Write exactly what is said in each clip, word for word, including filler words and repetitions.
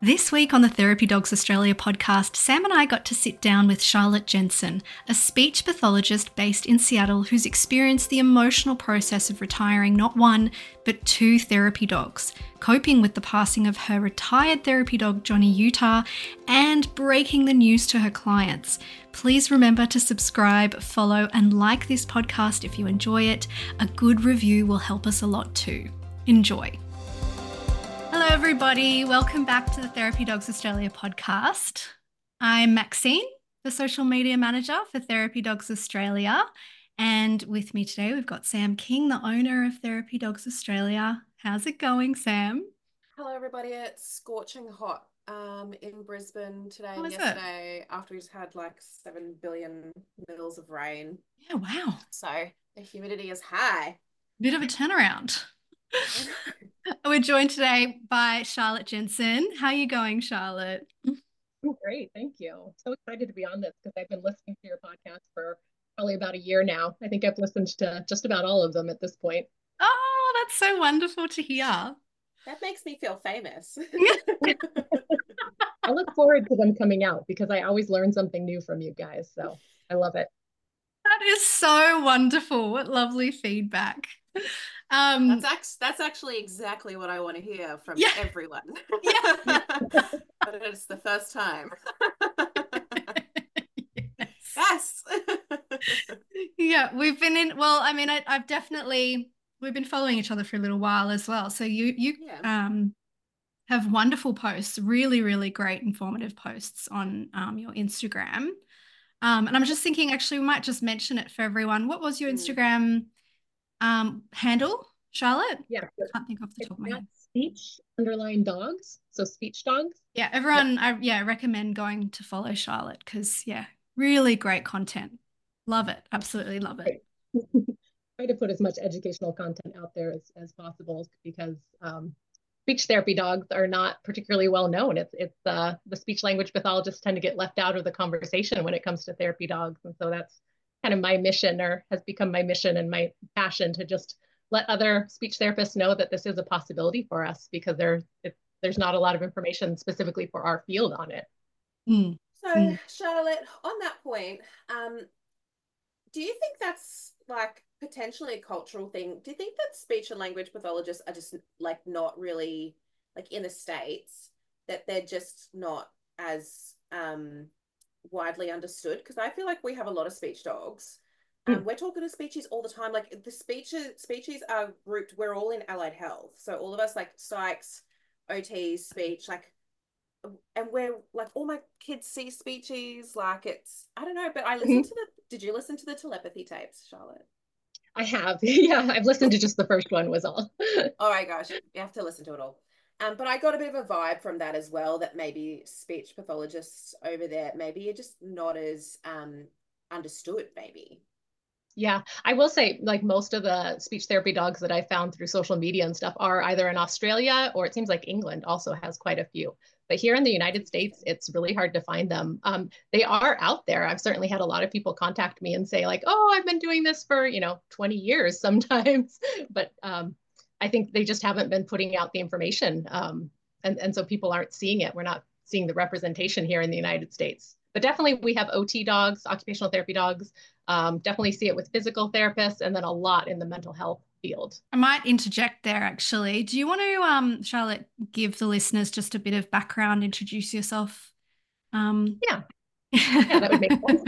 This week on the Therapy Dogs Australia podcast, Sam and I got to sit down with Charlotte Jensen, a speech pathologist based in Seattle who's experienced the emotional process of retiring not one, but two therapy dogs, coping with the passing of her retired therapy dog, Johnny Utah, and breaking the news to her clients. Please remember to subscribe, follow, and like this podcast if you enjoy it. A good review will help us a lot too. Enjoy. Hello, everybody. Welcome back to the Therapy Dogs Australia podcast. I'm Maxine, the social media manager for Therapy Dogs Australia. And with me today, we've got Sam King, the owner of Therapy Dogs Australia. How's it going, Sam? Hello, everybody. It's scorching hot um, in Brisbane today How and is it? yesterday after we just had like seven billion mils of rain. Yeah, wow. So the humidity is high. Bit of a turnaround. We're joined today by Charlotte Jensen. How are you going, Charlotte? Oh, great. Thank you. So excited to be on this because I've been listening to your podcast for probably about a year now. I think I've listened to just about all of them at this point. Oh, that's so wonderful to hear. That makes me feel famous. I look forward to them coming out because I always learn something new from you guys. So I love it. That is so wonderful. What lovely feedback. Um, that's, act- that's actually exactly what I want to hear from yeah. everyone. Yeah. But it's the first time. Yes. Yeah, we've been in, well, I mean, I, I've definitely, we've been following each other for a little while as well. So you, you yeah. um, have wonderful posts, really, really great informative posts on um, your Instagram. Um, and I'm just thinking, actually, we might just mention it for everyone. What was your Instagram um, handle, Charlotte? Yeah. I can't think off the top of my head. Speech underline dogs. So speech dogs. Yeah, everyone, yeah. I yeah, recommend going to follow Charlotte because, yeah, really great content. Love it. Absolutely love it. Try to put as much educational content out there as, as possible because um, speech therapy dogs are not particularly well known. It's it's uh, the speech language pathologists tend to get left out of the conversation when it comes to therapy dogs. And so that's kind of my mission, or has become my mission and my passion, to just let other speech therapists know that this is a possibility for us because there, it, there's not a lot of information specifically for our field on it. Mm. So, mm. Charlotte, on that point, um, do you think that's like potentially a cultural thing? Do you think that speech and language pathologists are just like not really like in the States, that they're just not as um widely understood? Because I feel like we have a lot of speech dogs. Um, mm. We're talking to speeches all the time. Like the speeches, speeches are grouped. We're all in allied health, so all of us like psychs, O Ts, speech, like. And we're like, all my kids see speeches, like it's, I don't know, but I listened mm-hmm. to the, did you listen to the telepathy tapes, Charlotte? I have. Yeah, I've listened to just the first one was all. Oh my gosh, you have to listen to it all. Um, but I got a bit of a vibe from that as well, that maybe speech pathologists over there, maybe are just not as um, understood, maybe. Yeah, I will say, like most of the speech therapy dogs that I found through social media and stuff are either in Australia, or it seems like England also has quite a few. But here in the United States, it's really hard to find them. Um, they are out there. I've certainly had a lot of people contact me and say like, oh, I've been doing this for, you know, twenty years sometimes. But um, I think they just haven't been putting out the information. Um, and, and so people aren't seeing it. We're not seeing the representation here in the United States. But definitely we have O T dogs, occupational therapy dogs. Um, definitely see it with physical therapists, and then a lot in the mental health field. I might interject there, actually. Do you want to, um, Charlotte, give the listeners just a bit of background, introduce yourself? Um... Yeah. Yeah, that would make sense.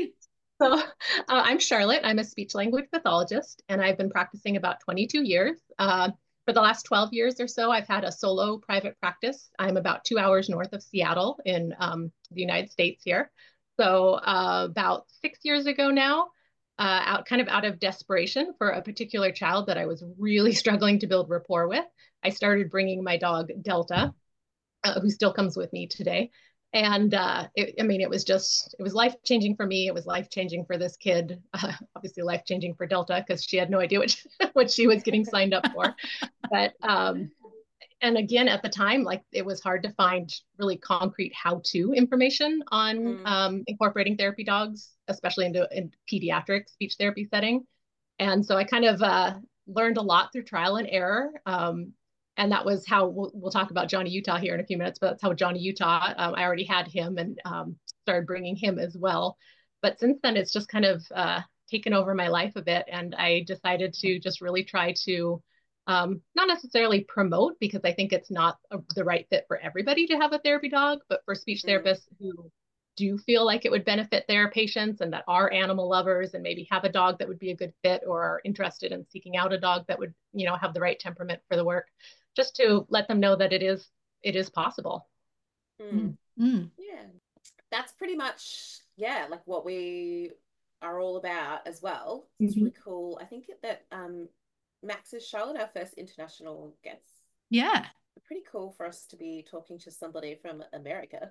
So uh, I'm Charlotte. I'm a speech language pathologist, and I've been practicing about twenty-two years. Uh, for the last twelve years or so, I've had a solo private practice. I'm about two hours north of Seattle in um, the United States here. So uh, about six years ago now, uh, out kind of out of desperation for a particular child that I was really struggling to build rapport with, I started bringing my dog Delta, uh, who still comes with me today. And uh, it, I mean, it was just, it was life-changing for me. It was life-changing for this kid, uh, obviously life-changing for Delta because she had no idea what she, what she was getting signed up for. But um, and again, at the time, like it was hard to find really concrete how-to information on mm. um, incorporating therapy dogs, especially into in pediatric speech therapy setting. And so I kind of uh, learned a lot through trial and error. Um, and that was how we'll, we'll talk about Johnny Utah here in a few minutes, but that's how Johnny Utah, um, I already had him and um, started bringing him as well. But since then, it's just kind of uh, taken over my life a bit. And I decided to just really try to um, not necessarily promote, because I think it's not a, the right fit for everybody to have a therapy dog, but for speech Mm. therapists who do feel like it would benefit their patients and that are animal lovers and maybe have a dog that would be a good fit, or are interested in seeking out a dog that would, you know, have the right temperament for the work, just to let them know that it is, it is possible. Mm. Mm. Yeah, that's pretty much, yeah, like what we are all about as well. It's Mm-hmm. really cool. I think that um Max is Charlotte, our first international guest. Yeah. Pretty cool for us to be talking to somebody from America.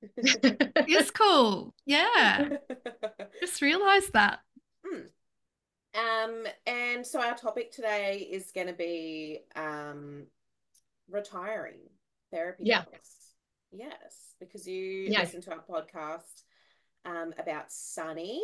It's cool. Yeah. Just realized that. Mm. Um, and so our topic today is going to be um, retiring therapy Yeah. dogs. Yes, because you Yeah. listened to our podcast um, about Sunny.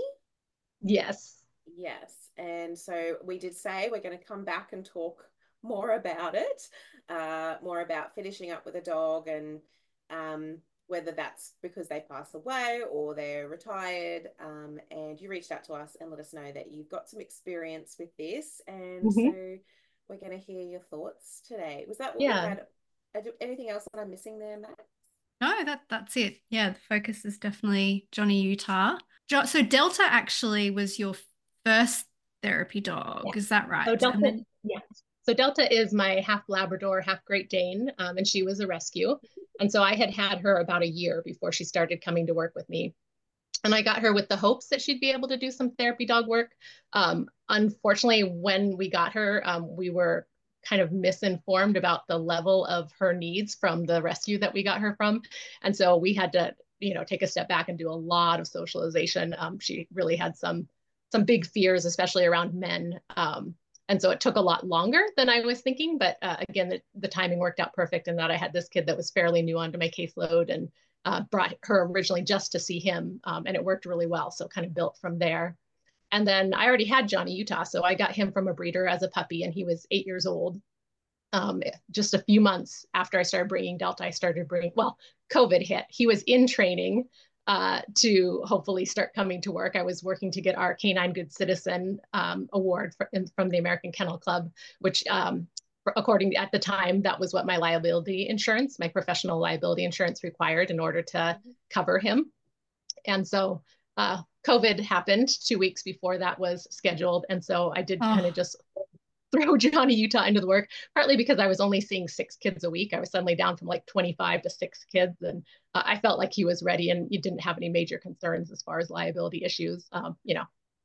Yes. Yes, and so we did say we're going to come back and talk more about it, uh, more about finishing up with a dog, and um, whether that's because they pass away or they're retired. Um, and you reached out to us and let us know that you've got some experience with this, and Mm-hmm. so we're going to hear your thoughts today. Was that what we Yeah. had? Anything else that I'm missing there, Matt? No, that that's it. Yeah, the focus is definitely Johnny Utah. Jo- so Delta actually was your first therapy dog, Yeah. is that right? So Delta, And then yeah. So Delta is my half Labrador, half Great Dane, um, and she was a rescue. And so I had had her about a year before she started coming to work with me. And I got her with the hopes that she'd be able to do some therapy dog work. Um, unfortunately, when we got her, um, we were kind of misinformed about the level of her needs from the rescue that we got her from. And so we had to, you know, take a step back and do a lot of socialization. Um, she really had some some big fears, especially around men. Um, and so it took a lot longer than I was thinking. But uh, again, the, the timing worked out perfect in that I had this kid that was fairly new onto my caseload, and uh, brought her originally just to see him, um, and it worked really well. So kind of built from there. And then I already had Johnny Utah, so I got him from a breeder as a puppy, and he was eight years old. Um, just a few months after I started bringing Delta, I started bringing, well, COVID hit. He was in training uh, to hopefully start coming to work. I was working to get our Canine Good Citizen um, award for, in, from the American Kennel Club, which um, according to, at the time, that was what my liability insurance, my professional liability insurance required in order to cover him. And so uh, COVID happened two weeks before that was scheduled. And so I did oh, kind of just throw Johnny Utah into the work, partly because I was only seeing six kids a week. I was suddenly down from like twenty-five to six kids. And uh, I felt like he was ready, and you didn't have any major concerns as far as liability issues. Um, you know,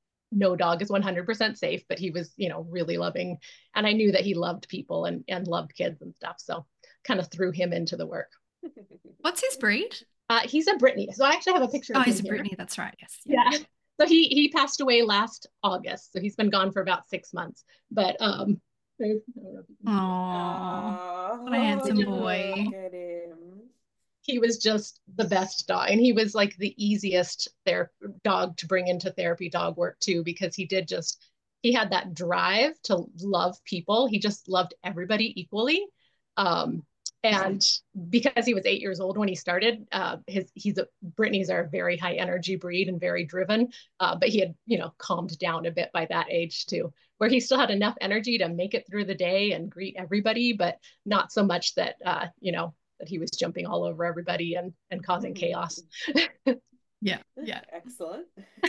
no dog is one hundred percent safe, but he was, you know, really loving. And I knew that he loved people and, and loved kids and stuff. So kind of threw him into the work. what's his breed? Uh, he's a Brittany. So I actually have a picture Oh, of him he's a here. Brittany. That's right. Yes. Yeah. yeah. So he he passed away last August. So he's been gone for about six months. But um, oh, what a handsome boy. Look at him. He was just the best dog, and he was like the easiest ther- dog to bring into therapy dog work too, because he did just he had that drive to love people. He just loved everybody equally. Um, and because he was eight years old when he started, uh, his he's a Brittany's are a very high energy breed and very driven. Uh, but he had, you know, calmed down a bit by that age too, where he still had enough energy to make it through the day and greet everybody, but not so much that uh, you know, that he was jumping all over everybody and and causing chaos. yeah, yeah. Excellent.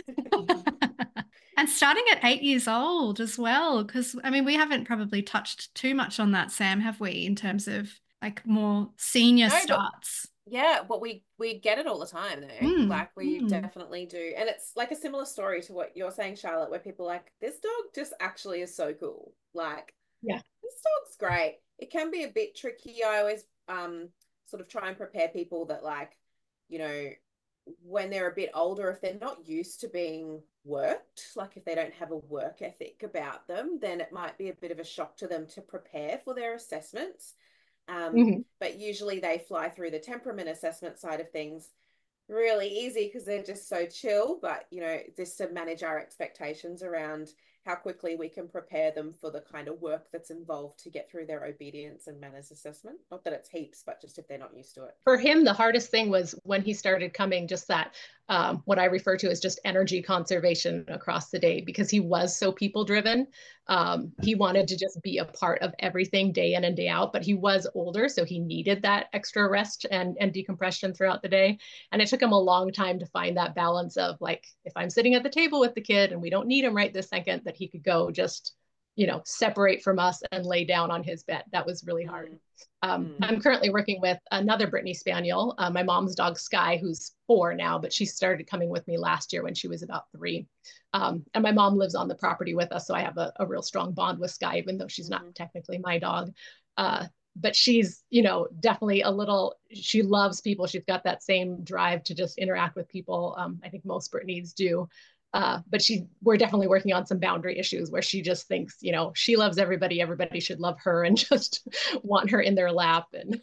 And starting at eight years old as well, because I mean, we haven't probably touched too much on that, Sam, have we, in terms of like more senior No, but starts? yeah, but we we get it all the time though. Mm, Like we mm. definitely do. And it's like a similar story to what you're saying, Charlotte, where people are like, this dog just actually is so cool. Like, Yeah. this dog's great. It can be a bit tricky. I always um sort of try and prepare people that, like, you know, when they're a bit older, if they're not used to being worked, like if they don't have a work ethic about them, then it might be a bit of a shock to them to prepare for their assessments. Um, Mm-hmm. But usually they fly through the temperament assessment side of things really easy because they're just so chill. But, you know, just to manage our expectations around how quickly we can prepare them for the kind of work that's involved to get through their obedience and manners assessment. Not that it's heaps, but just if they're not used to it. For him, the hardest thing was when he started coming, just that um, what I refer to as just energy conservation across the day, because he was so people driven. Um, he wanted to just be a part of everything day in and day out, but he was older, so he needed that extra rest and, and decompression throughout the day. And it took him a long time to find that balance of like, if I'm sitting at the table with the kid and we don't need him right this second, that he could go just, you know, separate from us and lay down on his bed. That was really hard. Mm. Um, Mm. I'm currently working with another Brittany Spaniel, uh, my mom's dog Sky, who's four now, but she started coming with me last year when she was about three. Um, and my mom lives on the property with us, so I have a, a real strong bond with Sky, even though she's Mm-hmm. not technically my dog. Uh, but she's, you know, definitely a little, she loves people. She's got that same drive to just interact with people. Um, I think most Brittany's do. Uh, but she, we're definitely working on some boundary issues where she just thinks, you know, she loves everybody. Everybody should love her and just want her in their lap. And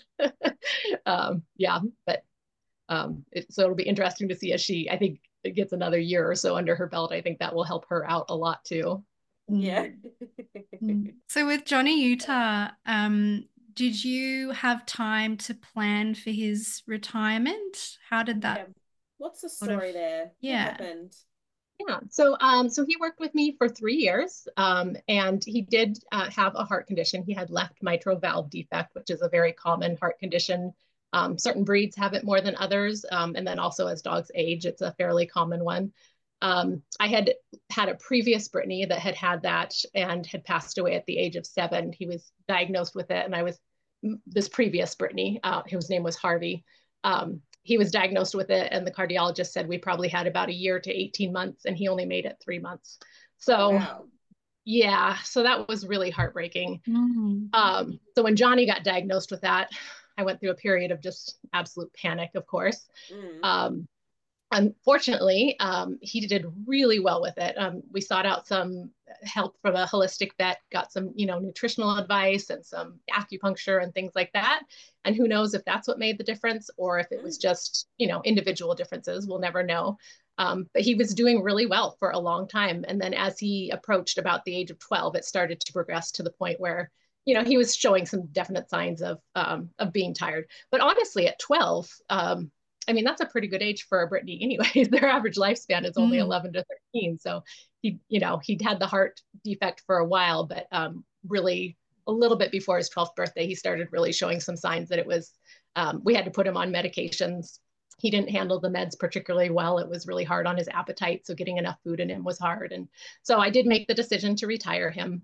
um, yeah, but um, it, so it'll be interesting to see as she, I think, it gets another year or so under her belt. I think that will help her out a lot too. Yeah. Mm. So with Johnny Utah, um, did you have time to plan for his retirement? How did that? Yeah. What's the sort of- story there? Yeah. What happened? Yeah, so um, so he worked with me for three years, um, and he did uh, have a heart condition. He had left mitral valve defect, which is a very common heart condition. Um, certain breeds have it more than others, um, and then also as dogs age, it's a fairly common one. Um, I had had a previous Brittany that had had that and had passed away at the age of seven. He was diagnosed with it, and I was this previous Brittany, uh, whose name was Harvey. Um, he was diagnosed with it, and the cardiologist said we probably had about a year to eighteen months, and he only made it three months. So, Wow. yeah, so that was really heartbreaking. Mm. Um, so when Johnny got diagnosed with that, I went through a period of just absolute panic, of course. Mm. Um, Unfortunately, um, he did really well with it. Um, we sought out some help from a holistic vet, got some, you know, nutritional advice and some acupuncture and things like that. And who knows if that's what made the difference or if it was just, you know, individual differences. We'll never know. Um, but he was doing really well for a long time. And then as he approached about the age of twelve, it started to progress to the point where, you know, he was showing some definite signs of um, of being tired. But honestly, at twelve, um, I mean, that's a pretty good age for a Brittany anyways. Their average lifespan is only Mm. eleven to thirteen. So he, you know, he'd had the heart defect for a while, but um, really a little bit before his twelfth birthday, he started really showing some signs that it was, um, we had to put him on medications. He didn't handle the meds particularly well. It was really hard on his appetite. So getting enough food in him was hard. And so I did make the decision to retire him.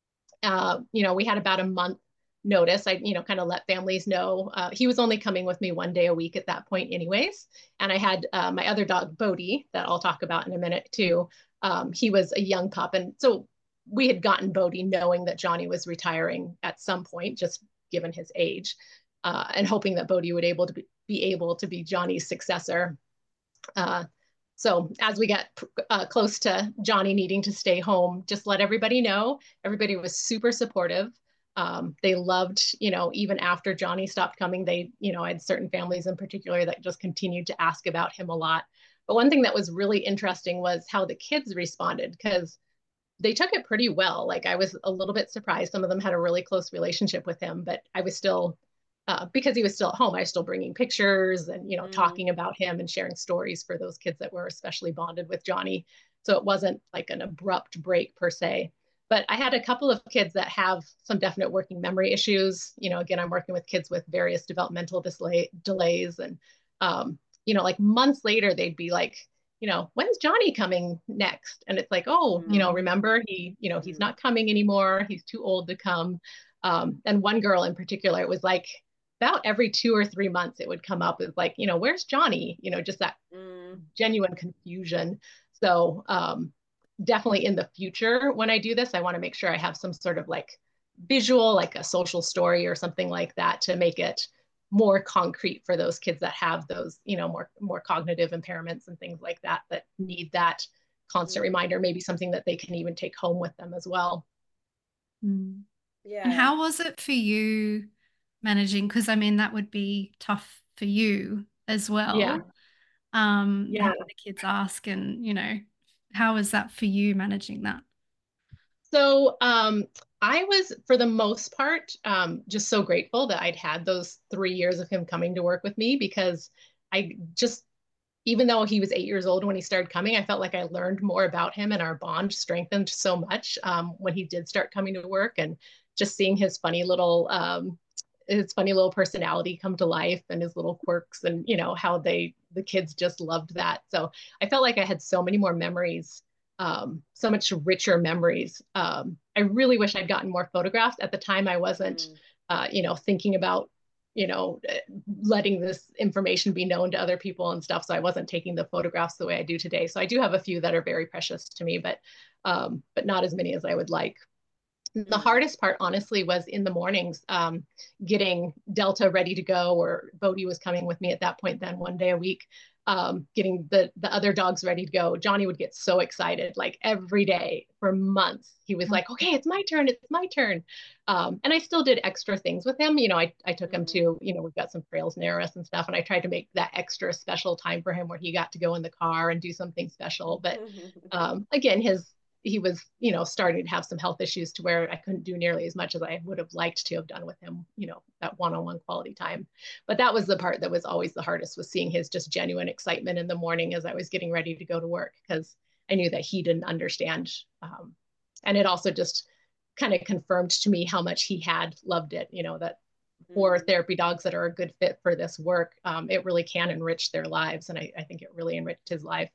Uh, you know, we had about a month notice. I, you know, kind of let families know. Uh, he was only coming with me one day a week at that point anyways. And I had uh, my other dog, Bodhi, that I'll talk about in a minute too. Um, he was a young pup. And so we had gotten Bodhi knowing that Johnny was retiring at some point, just given his age, uh, and hoping that Bodhi would able to be, be able to be Johnny's successor. Uh, so as we got uh, close to Johnny needing to stay home, just let everybody know. Everybody was super supportive. Um, they loved, you know, even after Johnny stopped coming, they, you know, I had certain families in particular that just continued to ask about him a lot. But one thing that was really interesting was how the kids responded, because they took it pretty well. Like I was a little bit surprised. Some of them had a really close relationship with him, but I was still, uh, because he was still at home, I was still bringing pictures and, you know, Mm. talking about him and sharing stories for those kids that were especially bonded with Johnny. So it wasn't like an abrupt break per se. But I had a couple of kids that have some definite working memory issues. You know, again, I'm working with kids with various developmental delay, delays. And, um, you know, like months later, they'd be like, you know, when's Johnny coming next? And it's like, oh, you know, remember he, you know, he's not coming anymore. He's too old to come. Um, and one girl in particular, it was like about every two or three months, it would come up with like, you know, where's Johnny? You know, just that Mm. genuine confusion. So um, definitely in the future, when I do this, I want to make sure I have some sort of like visual, like a social story or something like that to make it more concrete for those kids that have those, you know, more more cognitive impairments and things like that, that need that constant Mm. reminder, maybe something that they can even take home with them as well. Mm. Yeah. And how was it for you managing? Because I mean, that would be tough for you as well. Yeah. Um, Yeah. having the kids ask, and you know, how is that for you managing that? So um, I was, for the most part, um, just so grateful that I'd had those three years of him coming to work with me because I just, even though he was eight years old when he started coming, I felt like I learned more about him and our bond strengthened so much um, when he did start coming to work and just seeing his funny little um, his funny little personality come to life and his little quirks and you know how they the kids just loved that. So I felt like I had so many more memories, um, so much richer memories. Um, I really wish I'd gotten more photographs. At the time, I wasn't, Mm. uh, you know, thinking about, you know, letting this information be known to other people and stuff. So I wasn't taking the photographs the way I do today. So I do have a few that are very precious to me, but um, but not as many as I would like. The Mm. hardest part, honestly, was in the mornings, um, getting Delta ready to go, or Bodhi was coming with me at that point, then one day a week, um, getting the, the other dogs ready to go. Johnny would get so excited, like every day for months. He was like, okay, it's my turn, it's my turn. Um, and I still did extra things with him. You know, I, I took him Mm. to, you know, we've got some trails near us and stuff. And I tried to make that extra special time for him where he got to go in the car and do something special. But um, again, his he was, you know, starting to have some health issues to where I couldn't do nearly as much as I would have liked to have done with him, you know, that one-on-one quality time. But that was the part that was always the hardest, was seeing his just genuine excitement in the morning as I was getting ready to go to work, because I knew that he didn't understand. Um, and it also just kind of confirmed to me how much he had loved it, you know, that for Mm. therapy dogs that are a good fit for this work, um, it really can enrich their lives. And I, I think it really enriched his life.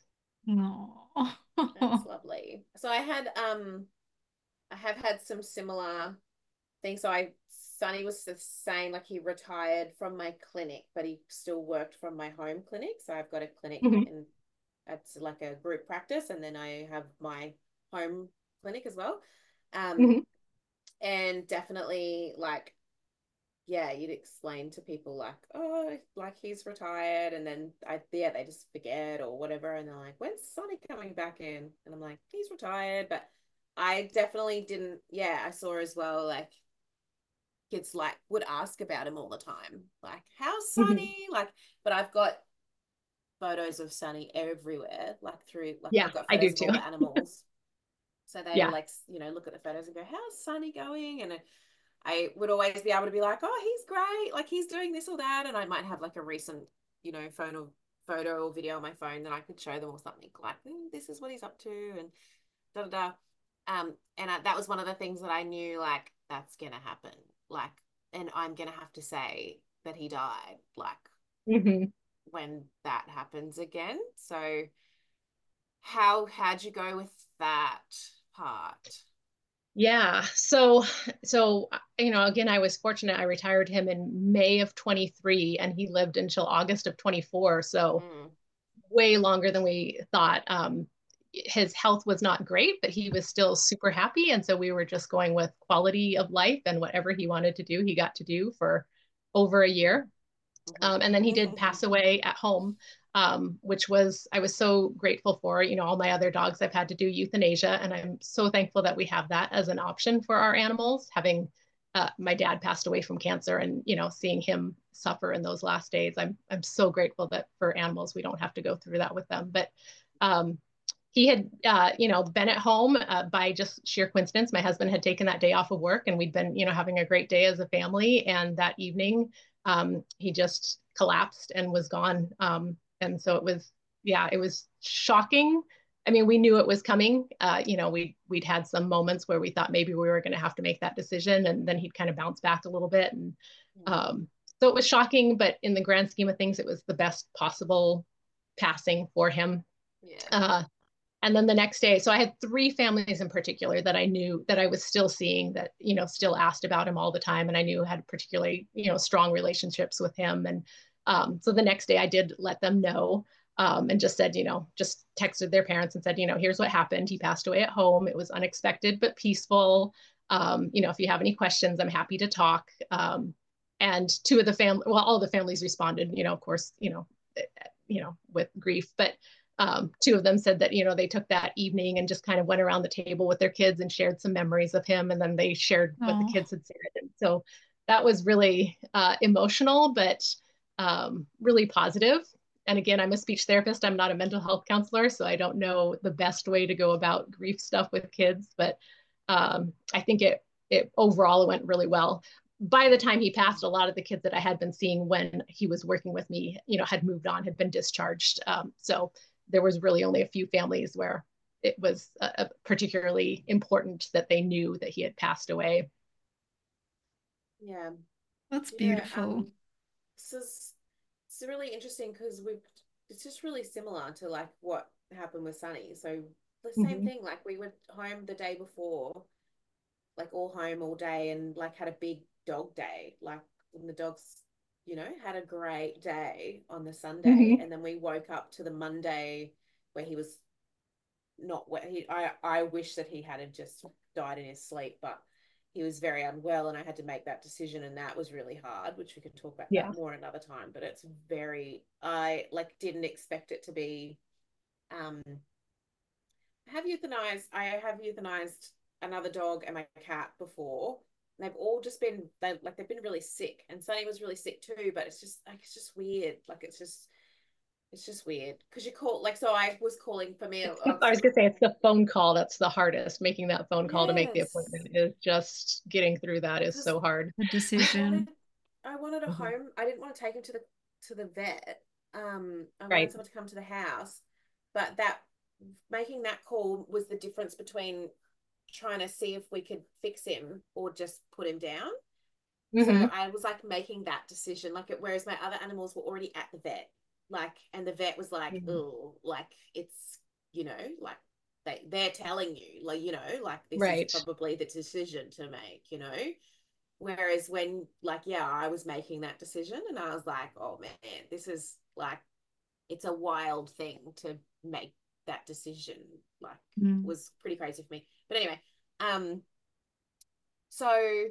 No. That's lovely. So I had um I have had some similar things. So I Sonny was the same, like he retired from my clinic, but he still worked from my home clinic. So I've got a clinic Mm-hmm. and it's like a group practice, and then I have my home clinic as well. Um, Mm-hmm. and definitely like yeah, you'd explain to people like, oh, like he's retired, and then I yeah, they just forget or whatever, and they're like, when's Sonny coming back in? And I'm like, he's retired, but I definitely didn't. Yeah, I saw as well like kids like would ask about him all the time, like how's Mm-hmm. Sonny? Like, but I've got photos of Sonny everywhere, like through like Yeah, I've got I do photos of too. all the animals. So they will Yeah. like, you know, look at the photos and go, how's Sonny going? And I would always be able to be like, oh, he's great. Like he's doing this or that. And I might have like a recent, you know, phone or photo or video on my phone that I could show them or something like, mm, this is what he's up to and da da da. Um, and I, that was one of the things that I knew like that's gonna happen. Like, and I'm gonna have to say that he died. Like Mm-hmm. when that happens again. So how how'd you go with that part? Yeah. So, so, you know, again, I was fortunate. I retired him in May of twenty-three and he lived until August of twenty-four. So Mm, way longer than we thought. Um, his health was not great, but he was still super happy. And so we were just going with quality of life, and whatever he wanted to do, he got to do for over a year. Um, and then he did mhm. pass away at home, um, which was, I was so grateful for. You know, all my other dogs, I've had to do euthanasia, and I'm so thankful that we have that as an option for our animals. Having uh, my dad passed away from cancer, and you know, seeing him suffer in those last days, I'm I'm so grateful that for animals we don't have to go through that with them. But um, he had, uh, you know, been at home uh, by just sheer coincidence. My husband had taken that day off of work, and we'd been, you know, having a great day as a family. And that evening, um, he just collapsed and was gone. Um, and so it was, yeah, it was shocking. I mean, we knew it was coming. Uh, you know, we we'd had some moments where we thought maybe we were going to have to make that decision, and then he'd kind of bounce back a little bit. And um, so it was shocking, but in the grand scheme of things, it was the best possible passing for him. Yeah. Uh, and then the next day, so I had three families in particular that I knew that I was still seeing, that, you know, still asked about him all the time, and I knew had particularly, you know, strong relationships with him. And um, so the next day I did let them know, um, and just said, you know, just texted their parents and said, you know, here's what happened. He passed away at home. It was unexpected but peaceful. Um, you know, if you have any questions, I'm happy to talk. Um, and two of the family, well, all the families responded, you know, of course, you know, you know, with grief, but um, two of them said that, you know, they took that evening and just kind of went around the table with their kids and shared some memories of him. And then they shared what the Oh, kids had said. And so that was really uh, emotional, but um, really positive. And again, I'm a speech therapist. I'm not a mental health counselor, so I don't know the best way to go about grief stuff with kids. But um, I think it it overall it went really well. By the time he passed, a lot of the kids that I had been seeing when he was working with me, you know, had moved on, had been discharged. Um, so there was really only a few families where it was uh, particularly important that they knew that he had passed away. Yeah. That's Yeah. beautiful. Um, this is it's really interesting because we've it's just really similar to like what happened with Sunny. So the same Mm-hmm. thing, like we were home the day before, like all home all day and like had a big dog day. Like when the dogs, you know, had a great day on the Sunday. Mm-hmm. And then we woke up to the Monday where he was not where he I, I wish that he had just died in his sleep, but he was very unwell and I had to make that decision and that was really hard, which we could talk about Yeah. that more another time. But it's very I like didn't expect it to be um have euthanized I have euthanized another dog and my cat before. And they've all just been they like they've been really sick. And Sunny was really sick too, but it's just like it's just weird. Like it's just it's just weird because you call like so I was calling for me. I It's, it's, I was, was gonna say it's the phone call that's the hardest. Making that phone call to make the yes, appointment is just getting through that is because so hard. The I wanted decision. I wanted a Mhm. home. I didn't want to take him to the to the vet. Um, I wanted Right. someone to come to the house, but that making that call was the difference between trying to see if we could fix him or just put him down. So Hmm. I was like making that decision, like whereas my other animals were already at the vet, like, and the vet was like, oh, like it's, you know, like they they're telling you, like, you know, like this is Right. probably the decision to make, you know. Whereas when, like, yeah, I was making that decision and I was like, oh man, this is like, it's a wild thing to make that decision. Like, Mm. was pretty crazy for me. But anyway, um, so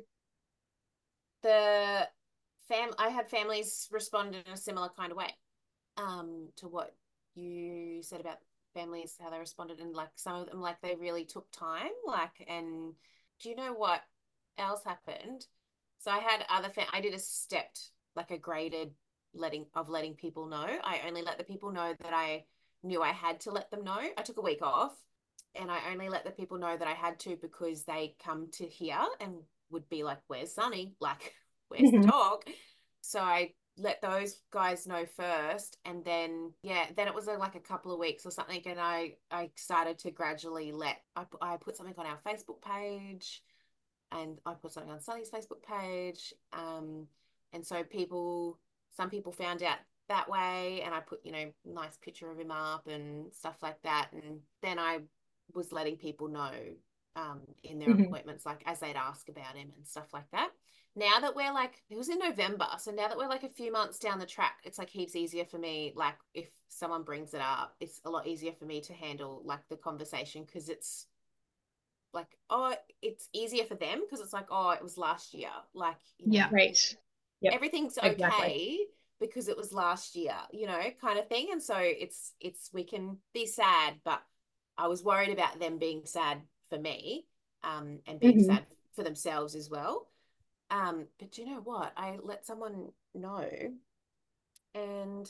the fam I had families respond in a similar kind of way um to what you said about families, how they responded, and like some of them like they really took time, like, and do you know what else happened? So I had other fam I did a stepped, like a graded letting of letting people know. I only let the people know that I knew I had to let them know. I took a week off and I only let the people know that I had to because they come to here and would be like, where's Sunny? Like, where's the Hmm. dog? So I let those guys know first. And then, yeah, then it was uh, like a couple of weeks or something. And I, I started to gradually let, I, I put something on our Facebook page and I put something on Sunny's Facebook page. Um, and so people, some people found out that way. And I put, you know, nice picture of him up and stuff like that. And then I was letting people know um, in their Hmm. appointments, like as they'd ask about him and stuff like that. Now that we're like, it was in November. So now that we're like a few months down the track, it's like heaps easier for me. Like if someone brings it up, it's a lot easier for me to handle like the conversation because it's like, oh, it's easier for them because it's like, oh, it was last year. Like, you know, Yeah. Right. Yep. everything's Exactly. okay because it was last year, you know, kind of thing. And so it's it's we can be sad, but I was worried about them being sad for me, um, and being Hmm. sad for themselves as well. Um, but do you know what? I let someone know, and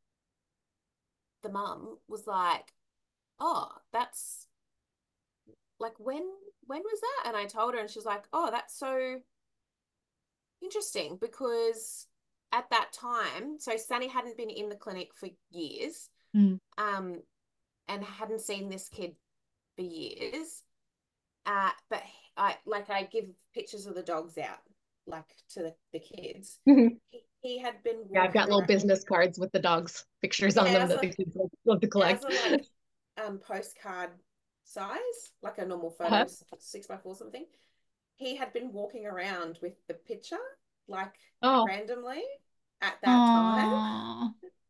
the mum was like, "Oh, that's like when when was that?" And I told her, and she's like, "Oh, that's so interesting because at that time, so Sunny hadn't been in the clinic for years, Mm. um, and hadn't seen this kid for years. Uh, but I like I give pictures of the dogs out, like to the, the kids. Hmm. He, he had been Yeah, I've got walking little around. business cards with the dogs, pictures on Yeah, them as that a the kids love love to as collect. a like um postcard size, like a normal Uh-huh. photos, six by four something. He had been walking around with the picture, like Oh, randomly at that time, Oh,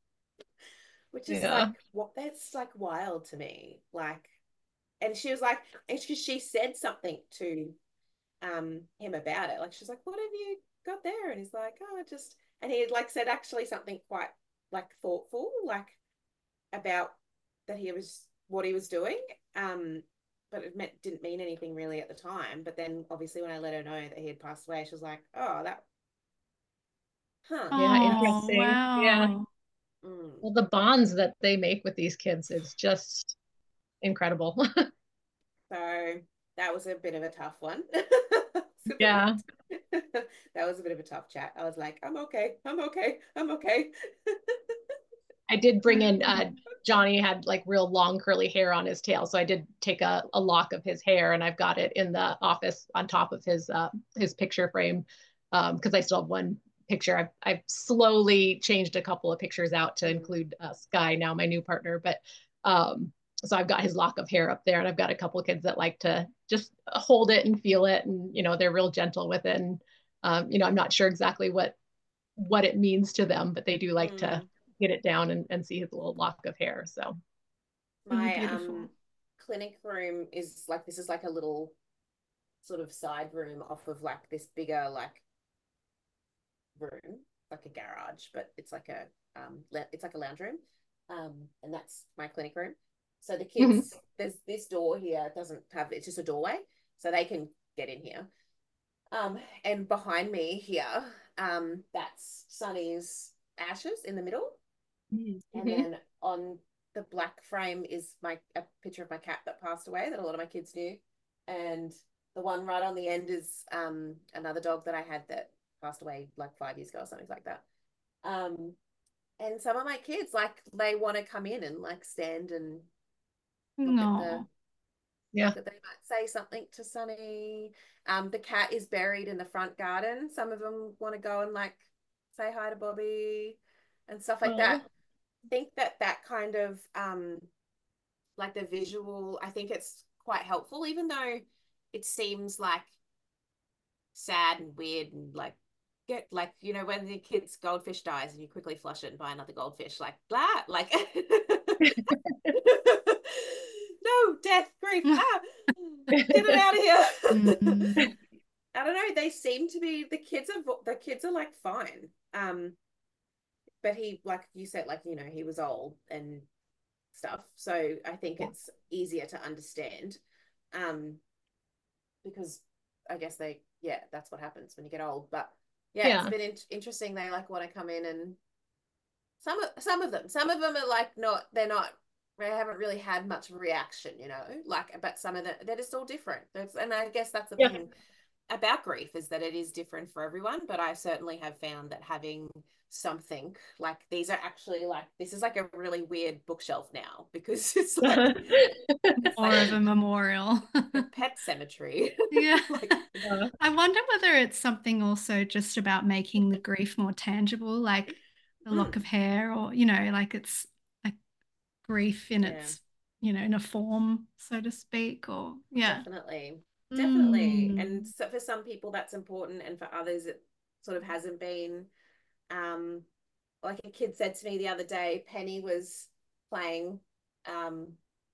which is like yeah. what that's like wild to me. Like, and she was like, and she, she said something to um him about it. Like she's like, what have you got there? And he's like, oh, just, and he had like said actually something quite like thoughtful, like about that he was what he was doing. Um, but it meant, didn't mean anything really at the time. But then obviously when I let her know that he had passed away, she was like, oh, that, huh. Yeah, oh, interesting. Yeah. wow. Mm. Well, the bonds that they make with these kids is just incredible. So that was a bit of a tough one. Yeah. That was a bit of a tough chat. I was like, I'm okay, I'm okay, I'm okay. I did bring in uh, Johnny had like real long curly hair on his tail, so I did take a, a lock of his hair, and I've got it in the office on top of his uh, his picture frame because um, I still have one picture. I've I've slowly changed a couple of pictures out to Mm. include uh, Sky now, my new partner, but um, so I've got his lock of hair up there, and I've got a couple of kids that like to just hold it and feel it, and you know they're real gentle with it, and um, you know I'm not sure exactly what what it means to them, but they do like Mm. to get it down and, and see his little lock of hair. So my um clinic room is like, this is like a little sort of side room off of like this bigger like room, like a garage, but it's like a um it's like a lounge room. Um and that's my clinic room. So the kids, mm-hmm. there's this door here, doesn't have, it's just a doorway, so they can get in here. Um and behind me here, um that's Sunny's ashes in the middle. Mm-hmm. And then on the black frame is my a picture of my cat that passed away that a lot of my kids knew. And the one right on the end is um another dog that I had that passed away like five years ago or something like that. Um and some of my kids, like, they want to come in and like stand and look no. at the yeah that they might say something to Sunny. Um the cat is buried in the front garden. Some of them want to go and like say hi to Bobby and stuff like oh. that. I think that that kind of um like the visual, I think it's quite helpful, even though it seems like sad and weird and like get like, you know, when the kid's goldfish dies and you quickly flush it and buy another goldfish, like blah, like no, death, grief, ah, get it out of here. Mm-hmm. I don't know, they seem to be, the kids are the kids are like fine. Um but he, like you said, like, you know, he was old and stuff, so I think yeah. it's easier to understand, um because I guess they, yeah, that's what happens when you get old. But yeah, yeah. it's been in- interesting. They like want to come in, and some of some of them some of them are like, not, they're not, they haven't really had much of a reaction, you know, like, but some of them, they're just all different. That's, and I guess that's the yeah. thing about grief, is that it is different for everyone. But I certainly have found that having something like these are actually like, this is like a really weird bookshelf now, because it's like it's more like of a memorial, a pet cemetery. Yeah. Like, uh, I wonder whether it's something also just about making the grief more tangible, like the lock mm. of hair, or, you know, like it's a grief in yeah. its, you know, in a form, so to speak, or yeah. Definitely. Definitely. Mm. And so for some people that's important, and for others it sort of hasn't been. Um, like a kid said to me the other day, Penny was playing, um,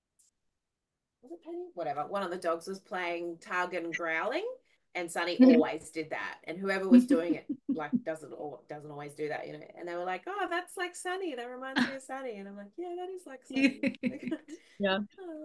was it Penny? Whatever. One of the dogs was playing tug and growling, and Sunny always did that. And whoever was doing it, like, doesn't or doesn't always do that, you know. And they were like, "Oh, that's like Sunny. That reminds me of Sunny." And I'm like, "Yeah, that is like Sunny." Yeah.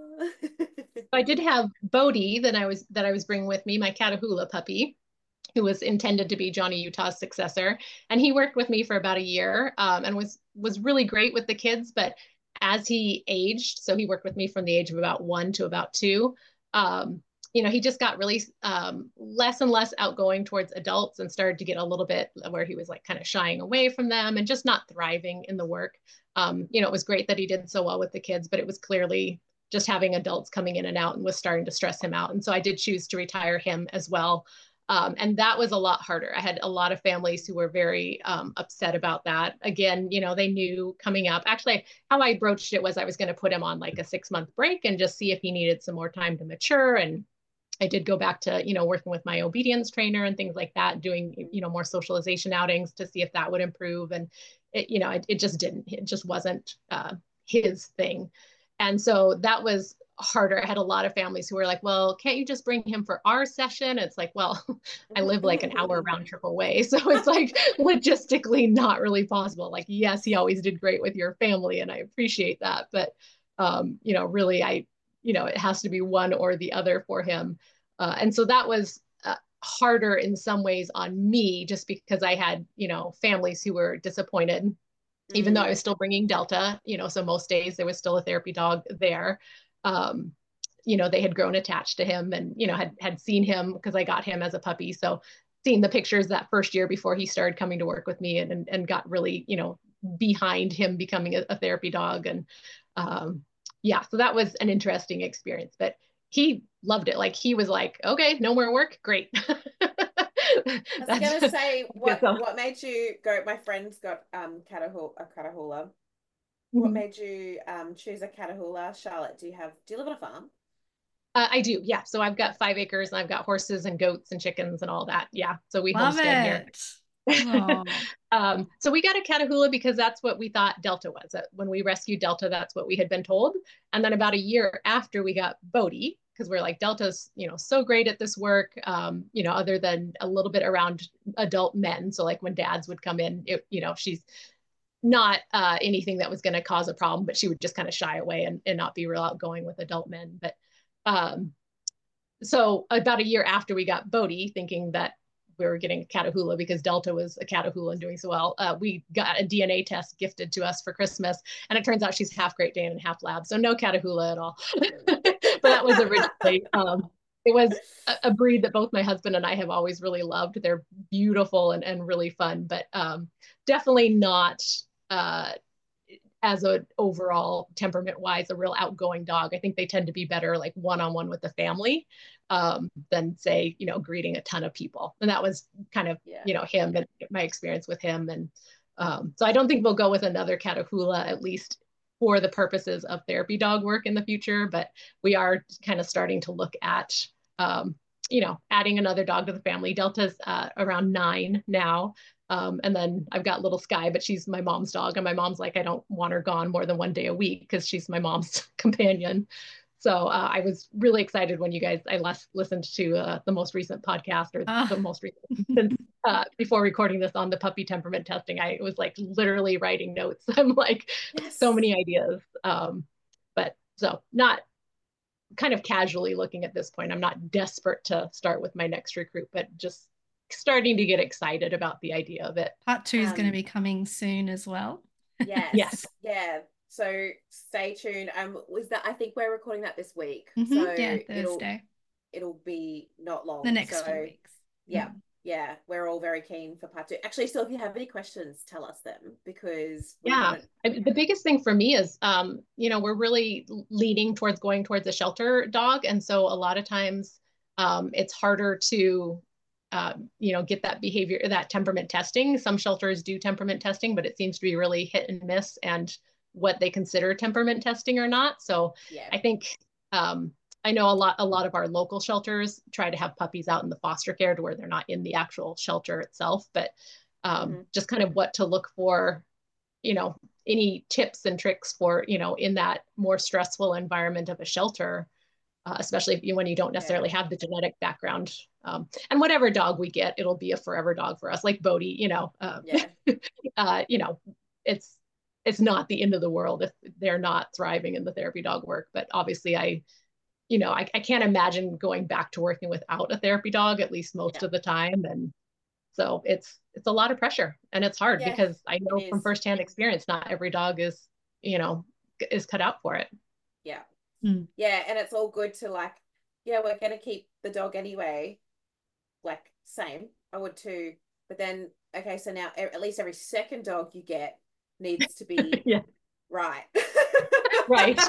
I did have Bodhi that I was that I was bringing with me, my Catahoula puppy, who was intended to be Johnny Utah's successor. And he worked with me for about a year um, and was was really great with the kids. But as he aged, so he worked with me from the age of about one to about two, um, you know, he just got really um, less and less outgoing towards adults, and started to get a little bit where he was like kind of shying away from them and just not thriving in the work. Um, you know, it was great that he did so well with the kids, but it was clearly just having adults coming in and out and was starting to stress him out. And so I did choose to retire him as well. Um, and that was a lot harder. I had a lot of families who were very um, upset about that. Again, you know, they knew coming up, actually how I broached it was I was going to put him on like a six month break and just see if he needed some more time to mature. And I did go back to, you know, working with my obedience trainer and things like that, doing, you know, more socialization outings to see if that would improve. And it, you know, it, it just didn't, it just wasn't uh, his thing. And so that was harder. I had a lot of families who were like, well, can't you just bring him for our session? It's like, well, I live like an hour round trip away. So it's like logistically not really possible. Like, yes, he always did great with your family, and I appreciate that. But, um, you know, really, I, you know, it has to be one or the other for him. Uh, and so that was uh, harder in some ways on me, just because I had, you know, families who were disappointed, even mm. though I was still bringing Delta, you know, so most days there was still a therapy dog there. Um, you know, they had grown attached to him and, you know, had, had seen him because I got him as a puppy. So seeing the pictures that first year before he started coming to work with me and, and, and got really, you know, behind him becoming a, a therapy dog. And um, yeah, so that was an interesting experience, but he loved it. Like he was like, okay, no more work. Great. I was going to say, what, what made you go, my friend's got um, Catahoula, a Catahoula. What made you um, choose a Catahoula? Charlotte, do you have, do you live on a farm? Uh, I do, yeah. So I've got five acres and I've got horses and goats and chickens and all that. Yeah. So we Love homestead it. here. um, so we got a Catahoula because that's what we thought Delta was. When we rescued Delta, that's what we had been told. And then about a year after we got Bodhi, because we're like, Delta's, you know, so great at this work, um, you know, other than a little bit around adult men. So like when dads would come in, it, you know, she's not uh, anything that was going to cause a problem, but she would just kind of shy away and, and not be real outgoing with adult men. But um, so about a year after we got Bodhi, thinking that we were getting a Catahoula because Delta was a Catahoula and doing so well, uh, we got a D N A test gifted to us for Christmas. And it turns out she's half Great Dane and half Lab. So no Catahoula at all. But that was originally, um, it was a, a breed that both my husband and I have always really loved. They're beautiful and, and really fun, but um, definitely not uh, as an overall temperament wise, a real outgoing dog. I think they tend to be better like one-on-one with the family um, than say, you know, greeting a ton of people. And that was kind of, yeah. you know, him and my experience with him. And um, so I don't think we'll go with another Catahoula, at least for the purposes of therapy dog work in the future, but we are kind of starting to look at, um, you know, adding another dog to the family. Delta's uh, around nine now. Um, and then I've got little Sky, but she's my mom's dog. And my mom's like, I don't want her gone more than one day a week because she's my mom's companion. So uh, I was really excited when you guys, I last listened to uh, the most recent podcast or uh. the most recent, uh, before recording this on the puppy temperament testing. I was like literally writing notes. I'm like, yes. So many ideas. Um, but so not kind of casually looking at this point. I'm not desperate to start with my next recruit, but just starting to get excited about the idea of it. Part two is um, going to be coming soon as well. Yes. yes. Yeah. So stay tuned. Um, was that I think we're recording that this week. Mm-hmm. So yeah, it'll it'll be not long. The next so, few weeks. Yeah. Mm-hmm. Yeah. We're all very keen for part two. Actually, so if you have any questions, tell us them because yeah. Haven't... The biggest thing for me is um, you know, we're really leaning towards going towards a shelter dog. And so a lot of times um it's harder to Um, you know, get that behavior, that temperament testing. Some shelters do temperament testing, but it seems to be really hit and miss and what they consider temperament testing or not. So yeah. I think um, I know a lot, a lot of our local shelters try to have puppies out in the foster care to where they're not in the actual shelter itself, but um, mm-hmm. just kind of what to look for, you know, any tips and tricks for, you know, in that more stressful environment of a shelter. Uh, especially if you, when you don't necessarily yeah. have the genetic background. Um, and whatever dog we get, it'll be a forever dog for us, like Bodhi, you know, uh, yeah. uh, you know, it's, it's not the end of the world if they're not thriving in the therapy dog work. But obviously I, you know, I, I can't imagine going back to working without a therapy dog, at least most yeah. of the time. And so it's, it's a lot of pressure and it's hard yeah, because I know from firsthand experience, not every dog is, you know, is cut out for it. Yeah. Mm. Yeah, and it's all good to like, yeah, we're going to keep the dog anyway. Like, same, I would too. But then, okay, so now at least every second dog you get needs to be yeah. right. Right.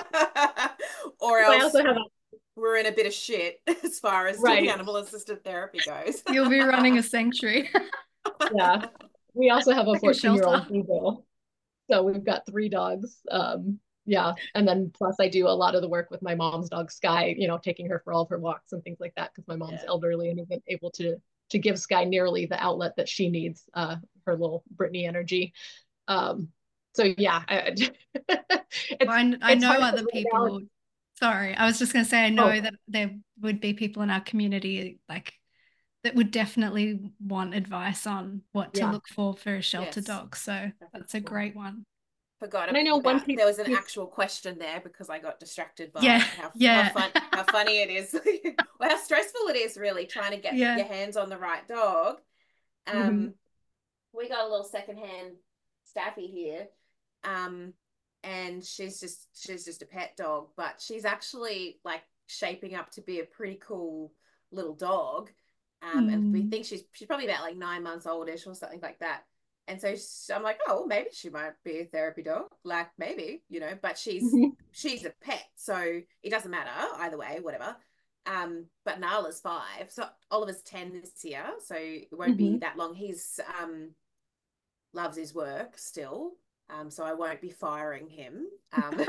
Or else I also have a... we're in a bit of shit as far as right. animal-assisted therapy goes. You'll be running a sanctuary. Yeah. We also have a fourteen-year-old Beagle. So we've got three dogs. Um, Yeah. And then plus I do a lot of the work with my mom's dog, Sky, you know, taking her for all of her walks and things like that. Cause my mom's yeah. elderly and isn't able to, to give Sky nearly the outlet that she needs, uh, her little Brittany energy. Um, so yeah, I, well, I, I know other people, would, sorry, I was just going to say, I know oh. that there would be people in our community like that would definitely want advice on what to yeah. look for for a shelter yes. dog. So that's a great one. Forgot and I know one there was an actual question there because I got distracted by yeah, how, yeah. how, fun, how funny it is, well, how stressful it is really trying to get yeah. your hands on the right dog. Um, mm-hmm. We got a little secondhand Staffy here, um, and she's just she's just a pet dog, but she's actually like shaping up to be a pretty cool little dog. Um, Mm. and we think she's she's probably about like nine months oldish or something like that. And so I'm like, oh, well, maybe she might be a therapy dog, like maybe, you know, but she's Mhm. she's a pet, so it doesn't matter either way, whatever. Um, but Nala's five, so Oliver's ten this year, so it won't be Mhm. that long. He's um loves his work still, um, so I won't be firing him. Um,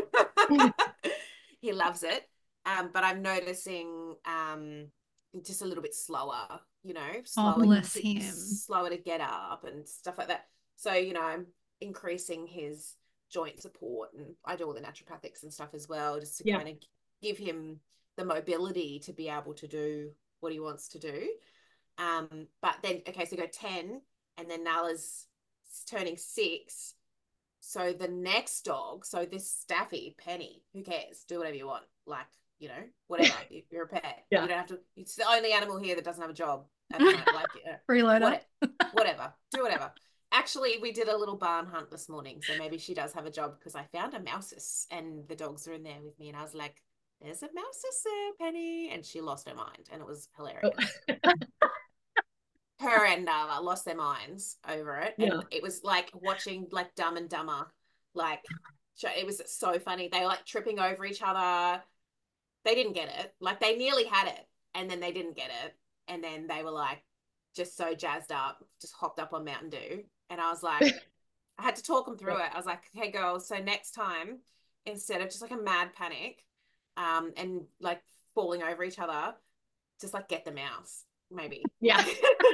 he loves it, um, but I'm noticing um just a little bit slower, you know, Oh, slower bless to him. slower to get up and stuff like that. So, you know, I'm increasing his joint support, and I do all the naturopathics and stuff as well, just to Yeah. kind of give him the mobility to be able to do what he wants to do. Um, but then okay, so go ten, and then Nala's turning six. So the next dog, so this Staffy, Penny, who cares? Do whatever you want. Like, you know, whatever. You're a pet. Yeah. You don't have to. It's the only animal here that doesn't have a job at home. Like, uh, Freeloader. whatever, whatever. Do whatever. Actually, we did a little barn hunt this morning, so maybe she does have a job, because I found a mouseus and the dogs are in there with me, and I was like, "There's a mouseus there, Penny," and she lost her mind, and it was hilarious. Oh. Her and Nala lost their minds over it, Yeah. and it was like watching like Dumb and Dumber. Like, it was so funny. They were like tripping over each other. They didn't get it. Like, they nearly had it, and then they didn't get it, and then they were like just so jazzed up, just hopped up on Mountain Dew, and I was like, I had to talk them through Yeah. it. I was like, "Hey, girls, so next time, instead of just like a mad panic, um, and like falling over each other, just like get the mouse, maybe." Yeah.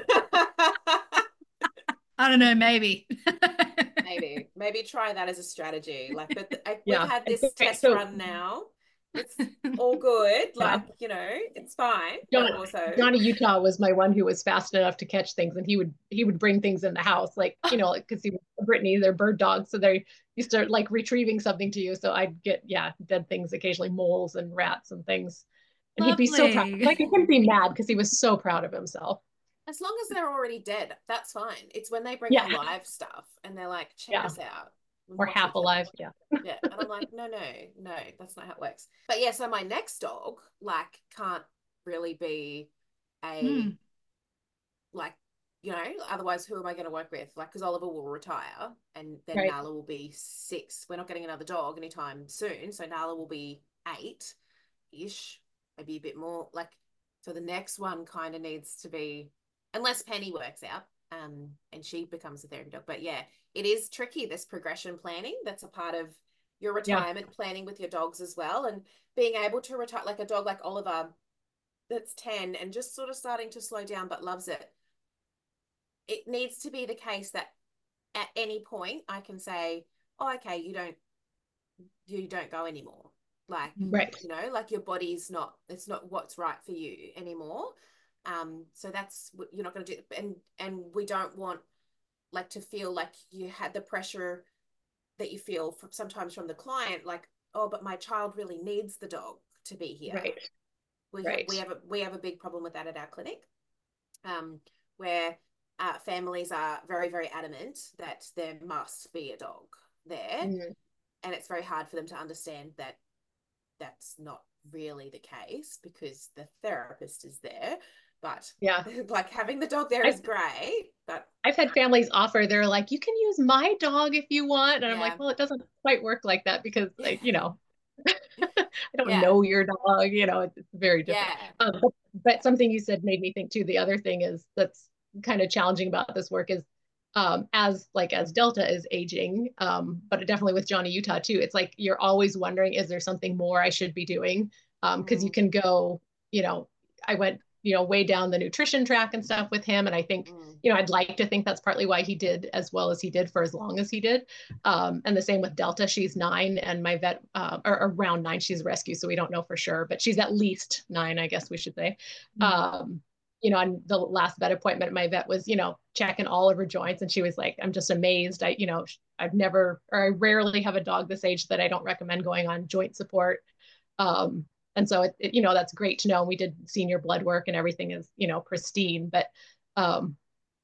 I don't know, maybe. maybe, maybe try that as a strategy. Like, but the, I, we've Yeah. had this Okay, test so run now. It's all good. yeah. Like, you know, it's fine. John, But also, Johnny Utah was my one who was fast enough to catch things, and he would he would bring things in the house, like, you know, because he was Brittany, they're bird dogs, so they you start like retrieving something to you. So I'd get yeah dead things occasionally, moles and rats and things, and he'd be so proud. Lovely. Like, he couldn't be mad because he was so proud of himself. as long as they're already dead, that's fine. It's when they bring Yeah. in live stuff and they're like, check Yeah. this out. Or Watch half this. alive. Yeah. Yeah. And I'm like, no, no, no, that's not how it works. But yeah, so my next dog, like, can't really be a, Mm. like, you know, otherwise who am I going to work with? Like, because Oliver will retire, and then Right. Nala will be six. We're not getting another dog anytime soon. So Nala will be eight-ish, maybe a bit more. Like, so the next one kind of needs to be, unless Penny works out, um, and she becomes a therapy dog. But yeah, it is tricky, this progression planning. That's a part of your Yeah. retirement planning with your dogs as well. And being able to retire, like a dog like Oliver that's ten and just sort of starting to slow down but loves it. It needs to be the case that at any point I can say, oh, okay, you don't you don't go anymore. Like, Right. you know, like your body's not, it's not what's right for you anymore. Um, so that's what you're not going to do. And and we don't want like to feel like you had the pressure that you feel from sometimes from the client, like, oh, but my child really needs the dog to be here. Right. We Right. have we have a we have a big problem with that at our clinic, um, where uh, families are very very adamant that there must be a dog there, Mm. and it's very hard for them to understand that that's not really the case because the therapist is there. But Yeah. like having the dog there I, is great, but I've had families offer, they're like, you can use my dog if you want. And I'm yeah, like, well, it doesn't quite work like that because, like, you know, I don't yeah, know your dog, you know, it's, it's very different. yeah, Um, but, but something you said made me think too. The other thing is that's kind of challenging about this work is um, as like as Delta is aging, um, but definitely with Johnny Utah too, it's like you're always wondering, is there something more I should be doing? Um, because you mm, can go, you know, I went, you know, way down the nutrition track and stuff with him. And I think, mm, you know, I'd like to think that's partly why he did as well as he did for as long as he did. Um, and the same with Delta. She's nine, and my vet, uh, or around nine, she's a rescue, so we don't know for sure, but she's at least nine, I guess we should say. Mm. Um, you know, on the last vet appointment, my vet was, you know, checking all of her joints, and she was like, I'm just amazed. I, you know, I've never, or I rarely have a dog this age that I don't recommend going on joint support. Um, and so, it, it, you know, that's great to know. And we did senior blood work and everything is, you know, pristine. But, um,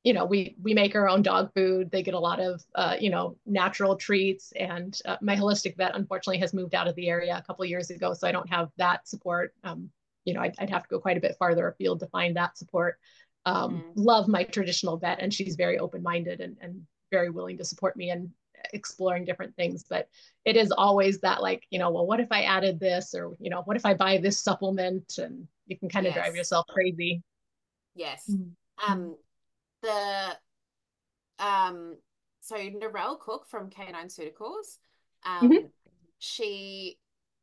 you know, we we make our own dog food. They get a lot of, uh, you know, natural treats. And uh, my holistic vet, unfortunately, has moved out of the area a couple of years ago, so I don't have that support. Um, you know, I'd, I'd have to go quite a bit farther afield to find that support. Um, Mm. love my traditional vet, and she's very open-minded and, and very willing to support me in exploring different things. But it is always that, like, you know, well, what if I added this, or, you know, what if I buy this supplement? And you can kind of drive Yes. yourself crazy. Yes. Mm-hmm. Um, the um, so Narelle Cook from Canine Pharmaceuticals, um, Mhm. she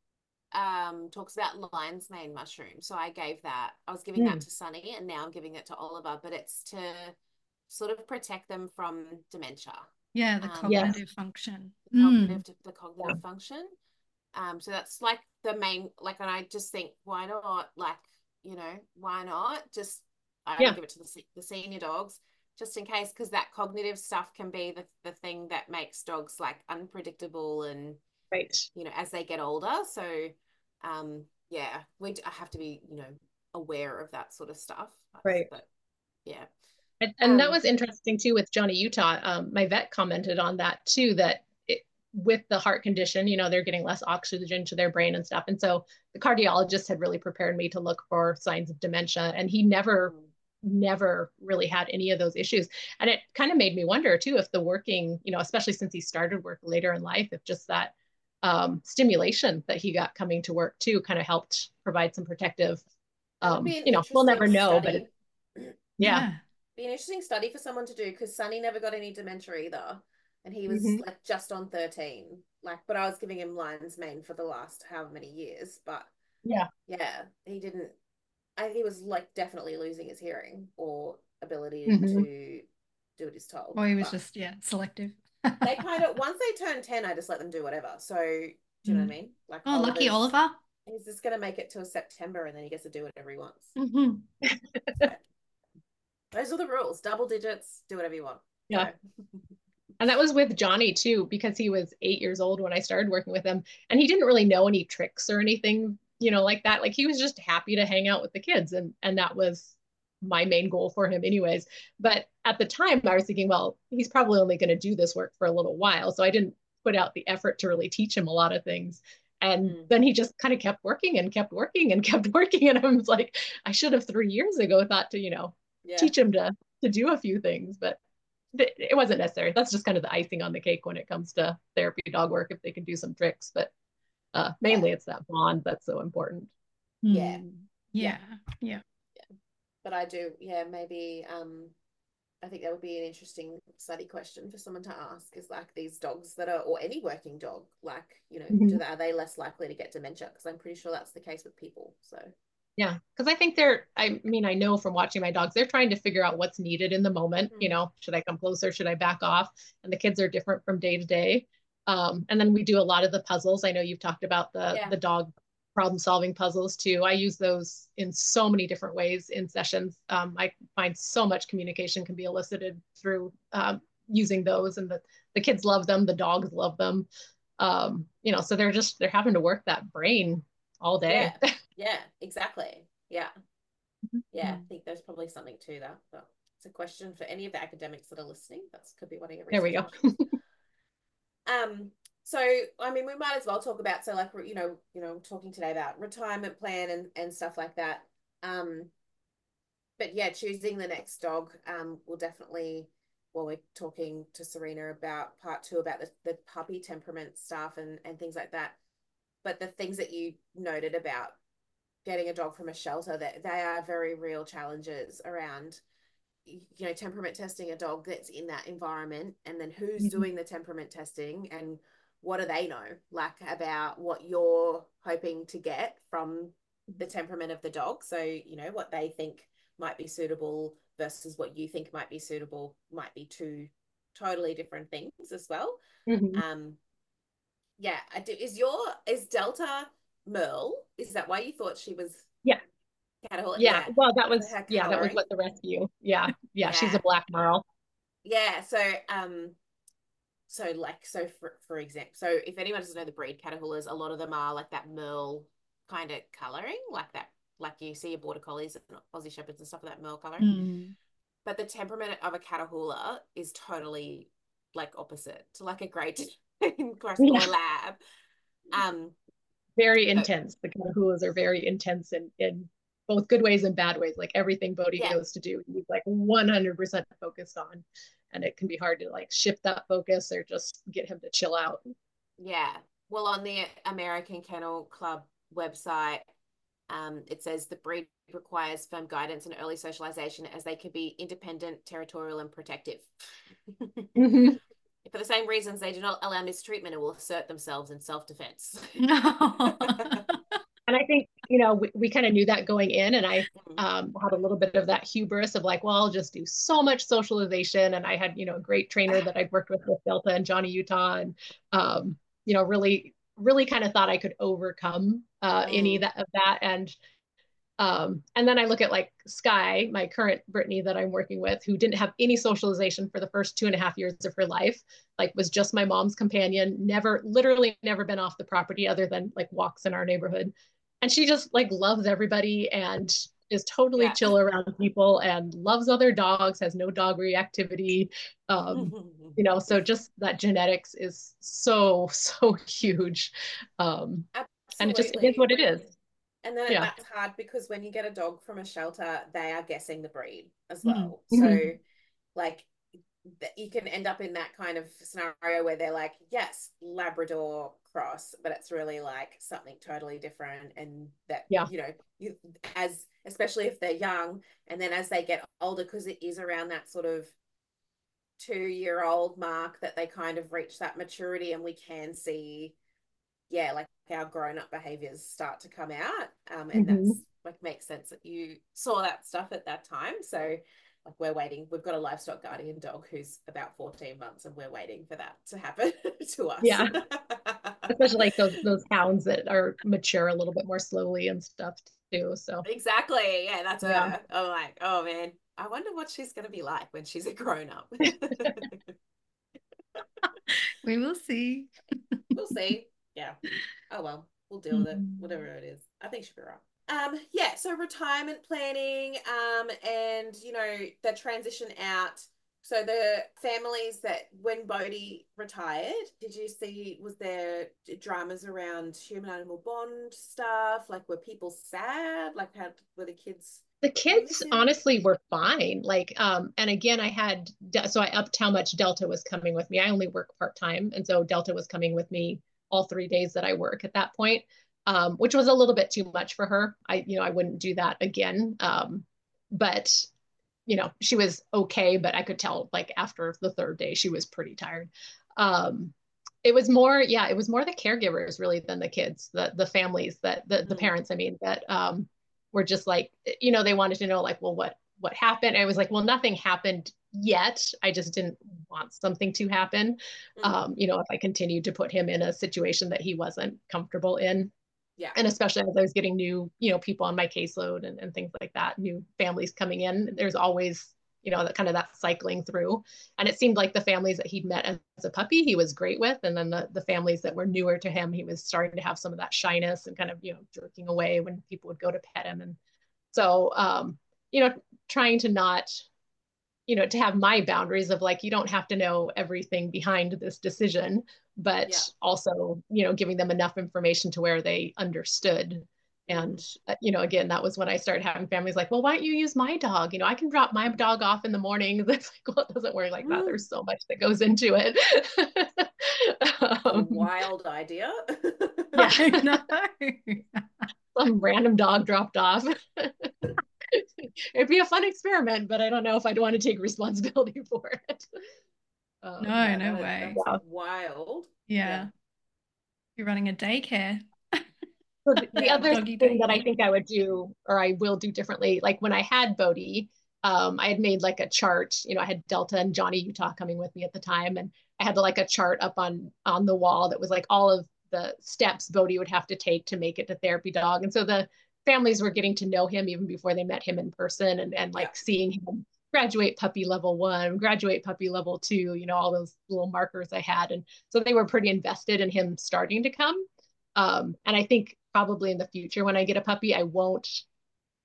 um talks about lion's mane mushroom. So I gave that. I was giving that Mm. to Sunny, and now I'm giving it to Oliver. But it's to sort of protect them from dementia. Yeah, the Um, Yes. cognitive function. the Mm. cognitive the cognitive function. Um, so that's like the main, like, and I just think, why not? Like, you know, why not? Just, I only Yeah. give it to the, se- the senior dogs, just in case, because that cognitive stuff can be the, the thing that makes dogs like unpredictable and, Right. you know, as they get older. So, um, yeah, we I have to be, you know, aware of that sort of stuff. Right. But yeah. And, and that Um, was interesting too with Johnny Utah. Um, my vet commented on that too, that it, with the heart condition, you know, they're getting less oxygen to their brain and stuff. And so the cardiologist had really prepared me to look for signs of dementia. And he never, mm, never really had any of those issues. And it kind of made me wonder too, if the working, you know, especially since he started work later in life, if just that um, stimulation that he got coming to work too kind of helped provide some protective, that would um, be an you know, we'll interesting never know, but it, study. yeah. Yeah. Be an interesting study for someone to do, because Sonny never got any dementia either, and he was Mm-hmm. like just on thirteen. Like, but I was giving him lion's mane for the last however many years. But Yeah. yeah, he didn't. I, he was like definitely losing his hearing or ability Mm-hmm. to do what he's told. Or he was But just, yeah, selective. they kind of, once they turn ten, I just let them do whatever. So do you know what I Mm. mean? Like Oh, lucky Oliver's, Oliver. he's just gonna make it till September, and then he gets to do whatever he wants. Mm-hmm. So those are the rules. Double digits, do whatever you want. Yeah. So. And that was with Johnny too, because he was eight years old when I started working with him. And he didn't really know any tricks or anything, you know, like that. Like he was just happy to hang out with the kids. And and that was my main goal for him anyways. But at the time I was thinking, well, he's probably only going to do this work for a little while. So I didn't put out the effort to really teach him a lot of things. And Mm. then he just kind of kept working and kept working and kept working. And I was like, I should have three years ago thought to, you know, Yeah. teach him to to do a few things. But it wasn't necessary. That's just kind of the icing on the cake when it comes to therapy dog work, if they can do some tricks. But uh, mainly Yeah. it's that bond that's so important. Yeah. Mm. Yeah. Yeah. Yeah. But I do, yeah, maybe um I think that would be an interesting study question for someone to ask, is like these dogs that are, or any working dog, like, you know, Mm-hmm. do they, are they less likely to get dementia? Because I'm pretty sure that's the case with people. So Yeah, because I think they're, I mean, I know from watching my dogs, they're trying to figure out what's needed in the moment. You mm. know, should I come closer? Should I back off? And the kids are different from day to day. Um, and then we do a lot of the puzzles. I know you've talked about the Yeah. the dog problem solving puzzles too. I use those in so many different ways in sessions. Um, I find so much communication can be elicited through um, using those, and the the kids love them, the dogs love them. Um, you know, so they're just they're having to work that brain all day. Yeah. Yeah, exactly. Yeah. Yeah, I Mm. think there's probably something to that. But it's a question for any of the academics that are listening. That could be one of your There we research go. questions. Um, so I mean, we might as well talk about, so like, you know, you know, talking today about retirement plan and and stuff like that. Um, but yeah, choosing the next dog, um, will definitely, well, we're talking to Serena about part two about the, the puppy temperament stuff and and things like that. But the things that you noted about getting a dog from a shelter, that they are very real challenges around, you know, temperament testing a dog that's in that environment, and then who's Mhm. doing the temperament testing, and what do they know, like, about what you're hoping to get from the temperament of the dog. So, you know, what they think might be suitable versus what you think might be suitable might be two totally different things as well. Mhm. Um, yeah, I do. Is your, is Delta Merle? Is that why you thought she was Yeah. Catahoula? Yeah. Yeah. Well, that So was, her yeah, that was coloring. what the rescue. Yeah. Yeah. She's a Yeah. black marl. Yeah. So, um, so like, so for, for example, so if anyone doesn't know the breed, Catahoulas, a lot of them are like that Merle kind of coloring, like that, like you see your border collies and Aussie Shepherds and stuff, of that Merle coloring. Mm. but the temperament of a Catahoula is totally like opposite to like a Great Cross or Yeah. Lab. Um, Very but intense. The Catahulas are very intense in, in both good ways and bad ways. Like everything Bodhi yeah, goes to do, he's like one hundred percent focused on. And it can be hard to like shift that focus or just get him to chill out. yeah. Well, on the American Kennel Club website, um, it says the breed requires firm guidance and early socialization as they can be independent, territorial, and protective. Mm-hmm. For the same reasons, they do not allow mistreatment and will assert themselves in self-defense. And I think, you know, we, we kind of knew that going in. And I Mm. um, had a little bit of that hubris of like, well, I'll just do so much socialization. And I had, you know, a great trainer that I'd worked with with Delta and Johnny Utah. And, um, you know, really, really kind of thought I could overcome uh, any Mm. that, of that. And um, and then I look at like Sky, my current Brittany that I'm working with, who didn't have any socialization for the first two and a half years of her life, like was just my mom's companion, never, literally never been off the property other than like walks in our neighborhood. And she just like loves everybody and is totally Yeah. chill around people and loves other dogs, has no dog reactivity. Um, you know, so just that genetics is so, so huge. Um, and it just, it is Absolutely. what it When is. And then Yeah. that's hard because when you get a dog from a shelter, they are guessing the breed as Mm. well. Mhm. So, like, you can end up in that kind of scenario where they're like, yes, Labrador cross, but it's really like something totally different. And that, Yeah. you know, you as especially if they're young, and then as they get older, because it is around that sort of two year old mark that they kind of reach that maturity, and we can see yeah, like our grown up behaviors start to come out. Um, and Mm-hmm. that's like makes sense that you saw that stuff at that time. So like we're waiting, we've got a livestock guardian dog who's about fourteen months and we're waiting for that to happen to us. Yeah. Especially like those those hounds that are mature a little bit more slowly and stuff too. So Exactly. Yeah, that's yeah. her. I'm like, oh man, I wonder what she's gonna be like when she's a grown up. We will see. We'll see. Yeah. Oh well, we'll deal with it. Whatever Mhm. it is. I think she'll be right. Um, yeah, so retirement planning, um, and you know, the transition out. So the families that when Bodhi retired, did you see was there dramas around human animal bond stuff? Like were people sad? Like how were the kids The doing kids this in? honestly were fine. Like, um, and again, I had so I upped how much Delta was coming with me. I only work part time, and so Delta was coming with me all three days that I work at that point, um, which was a little bit too much for her. I, you know, I wouldn't do that again. Um, but you know, she was okay, but I could tell like after the third day she was pretty tired. Um, it was more, yeah, it was more the caregivers really than the kids, the the families that the the Mm, parents, I mean, that um were just like, you know, they wanted to know like, well, what what happened? I was like, well, nothing happened yet. I just didn't want something to happen. mm, Um, you know, if I continued to put him in a situation that he wasn't comfortable in, yeah, and especially as I was getting new, you know, people on my caseload and, and things like that, new families coming in, there's always, you know, that kind of that cycling through. And it seemed like the families that he'd met as a puppy, he was great with. And then the, the families that were newer to him, he was starting to have some of that shyness and kind of, you know, jerking away when people would go to pet him. And so, um, you know, trying to not, you know, to have my boundaries of like, you don't have to know everything behind this decision, but yeah. also, you know, giving them enough information to where they understood. And, Mm. uh, you know, again, that was when I started having families like, well, why don't you use my dog? You know, I can drop my dog off in the morning. It's like, well, it doesn't work like that. Mm. There's so much that goes into it. A um, wild idea. yeah. I know. Some random dog dropped off. It'd be a fun experiment, but I don't know if I'd want to take responsibility for it. Um, No, Yeah, no that way. that's yeah. wild. Yeah. Yeah. You're running a daycare. So the, the Yeah. other Doggy thing that I daycare. think I would do, or I will do differently, like when I had Bodhi, um, I had made like a chart. You know, I had Delta and Johnny Utah coming with me at the time, and I had like a chart up on on the wall that was like all of the steps Bodhi would have to take to make it to therapy dog. And so the families were getting to know him even before they met him in person, and and Yeah. like seeing him graduate puppy level one, graduate puppy level two, you know, all those little markers I had. And so they were pretty invested in him starting to come. Um, and I think probably in the future when I get a puppy, I won't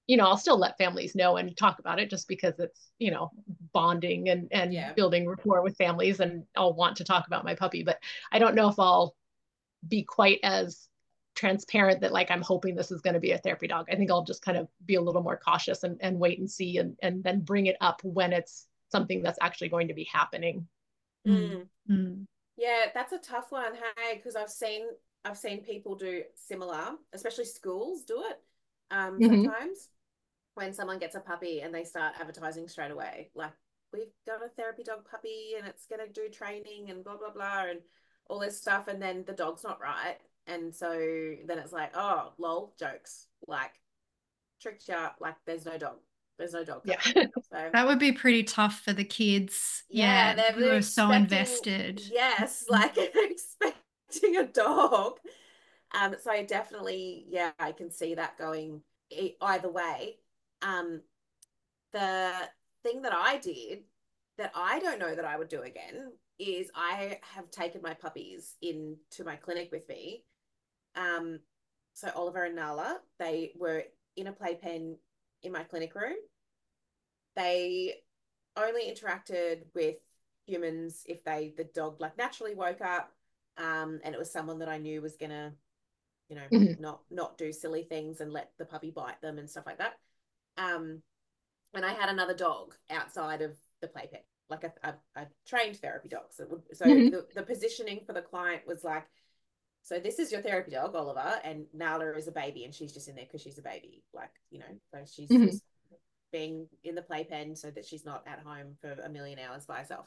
you know, I'll still let families know and talk about it just because it's, you know, bonding and, and Yeah. building rapport with families, and I'll want to talk about my puppy, but I don't know if I'll be quite as transparent that like I'm hoping this is going to be a therapy dog. I think I'll just kind of be a little more cautious and, and wait and see, and, and then bring it up when it's something that's actually going to be happening. Mm. Mm. Yeah, that's a tough one, hey, because I've seen I've seen people do similar, especially schools do it um, Mm-hmm. sometimes when someone gets a puppy and they start advertising straight away, like, we've got a therapy dog puppy and it's going to do training and blah, blah, blah, and all this stuff. And then the dog's not right. And so then it's like, oh, lol, jokes, like, tricked you out, like, there's no dog. There's no dog Yeah. coming. So That would be pretty tough for the kids. yeah, Yeah, they're, who they're are so expecting, invested. yes, like they're expecting a dog. Um, so I definitely, yeah, I can see that going e- either way. Um, the thing that I did that I don't know that I would do again is I have taken my puppies into my clinic with me. Um, so Oliver and Nala, they were in a playpen in my clinic room. They only interacted with humans if they the dog like naturally woke up, um, and it was someone that I knew was gonna, you know, Mm-hmm. not not do silly things and let the puppy bite them and stuff like that. Um, and I had another dog outside of the playpen, like a, a, a trained therapy dog. So, would, so Mm-hmm. the, the positioning for the client was like, so this is your therapy dog, Oliver, and Nala is a baby, and she's just in there because she's a baby, like, you know, so she's Mm-hmm. just being in the playpen so that she's not at home for a million hours by herself.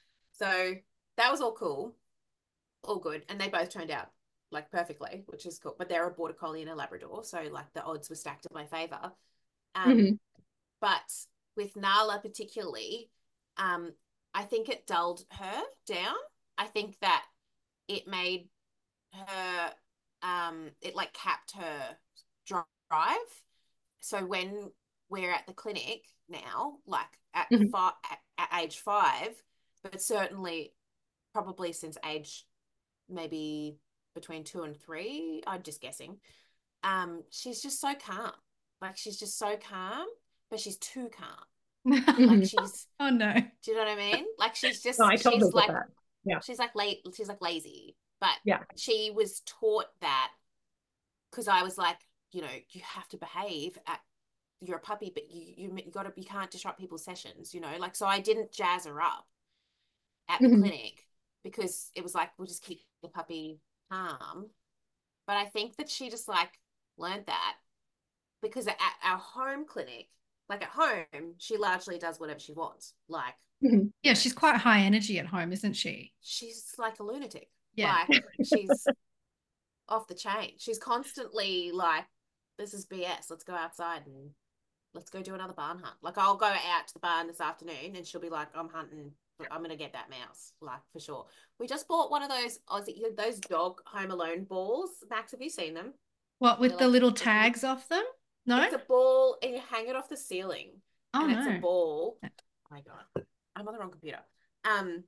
So that was all cool, all good, and they both turned out like perfectly, which is cool. But they're a border collie and a Labrador, so like the odds were stacked in my favor. Um, Mm-hmm. But with Nala particularly, um, I think it dulled her down. I think that it made her, um, it like capped her drive. So when we're at the clinic now, like at Mm-hmm. five, at, at age five, but certainly probably since age maybe between two and three, I'm just guessing. Um, she's just so calm. Like she's just so calm, but she's too calm. Like Mm-hmm. she's, Oh no. do you know what I mean? Like she's No, I just, totally she's get like, that. Yeah. she's like late, she's like lazy. But Yeah. she was taught that because I was like, you know, you have to behave at, you're a puppy, but you you, you got to, you can't disrupt people's sessions, you know. Like so, I didn't jazz her up at the Mm-hmm. clinic because it was like we'll just keep the puppy calm. But I think that she just like learned that because at our home clinic, like at home, she largely does whatever she wants. Like, Mm-hmm. Yeah, you know, she's quite high energy at home, isn't she? she's like a lunatic. Yeah. Like, she's off the chain. She's constantly like, this is B S. Let's go outside and let's go do another barn hunt. Like, I'll go out to the barn this afternoon and she'll be like, I'm hunting. I'm going to get that mouse, like, for sure. We just bought one of those Aussie, those dog Home Alone balls. Max, have you seen them? What, They're with the like, little like little, tags off them? No? it's a ball and you hang it off the ceiling Oh and it's a no. ball. Oh my God. I'm on the wrong computer. Um,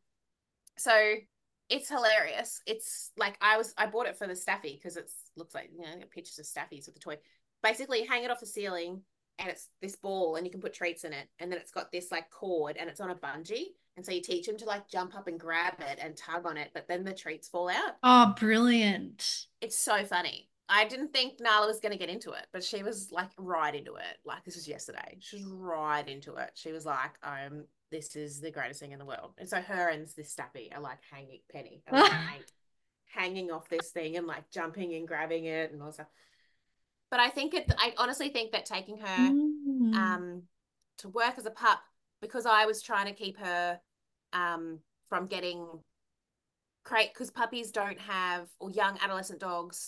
so it's hilarious. It's like I was I bought it for the Staffy because it looks like, you know, pictures of Staffies with the toy. Basically, you hang it off the ceiling and it's this ball and you can put treats in it. And then it's got this like cord and it's on a bungee. And so you teach them to like jump up and grab it and tug on it, but then the treats fall out. Oh, brilliant. It's so funny. I didn't think Nala was going to get into it, but she was like right into it. Like this was yesterday. She was right into it. She was like, um, this is the greatest thing in the world. And so her and this Stappy are like hanging, Penny, are like hang, hanging off this thing and like jumping and grabbing it and all that stuff. But I think it, I honestly think that taking her Mm. um, to work as a pup, because I was trying to keep her um, from getting crate, because puppies don't have, or young adolescent dogs,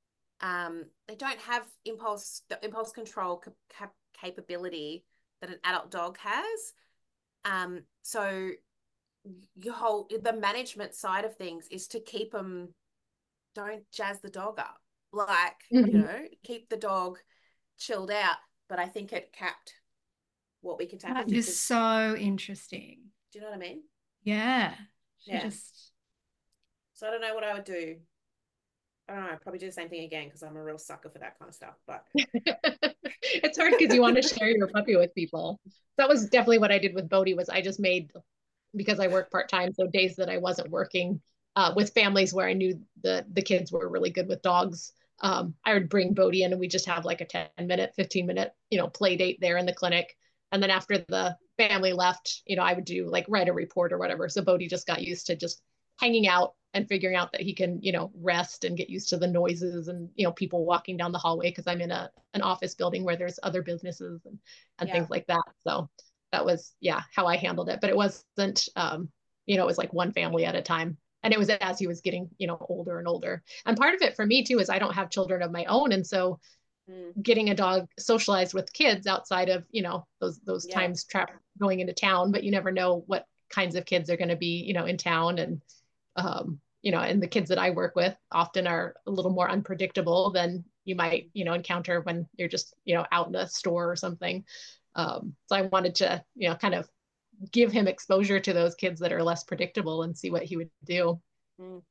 um, they don't have impulse the impulse control cap- cap- capability that an adult dog has. Um, so your whole the management side of things is to keep them, don't jazz the dog up, like, you Mm-hmm. know, keep the dog chilled out. But I think it capped what we could tap That into. is so interesting. Do you know what I mean? Yeah. She Yeah. just So I don't know what I would do. I don't know, I'd probably do the same thing again because I'm a real sucker for that kind of stuff. But It's hard because you want to share your puppy with people. That was definitely what I did with Bodhi was I just made, because I work part-time, so days that I wasn't working uh, with families where I knew the the kids were really good with dogs, um, I would bring Bodhi in and we just have like a ten minute, fifteen minute, you know, play date there in the clinic. And then after the family left, you know, I would do like write a report or whatever. So Bodhi just got used to just hanging out and figuring out that he can, you know, rest and get used to the noises and, you know, people walking down the hallway because I'm in a an office building where there's other businesses and, and yeah. things like that. So that was, yeah, how I handled it. But it wasn't, um, you know, it was like one family at a time. And it was as he was getting, you know, older and older. And part of it for me too is I don't have children of my own. And so mm. getting a dog socialized with kids outside of, you know, those those yeah. times trapped going into town, but you never know what kinds of kids are going to be, you know, in town. And um, you know, and the kids that I work with often are a little more unpredictable than you might, you know, encounter when you're just, you know, out in a store or something. Um, so I wanted to, you know, kind of give him exposure to those kids that are less predictable and see what he would do. Mm.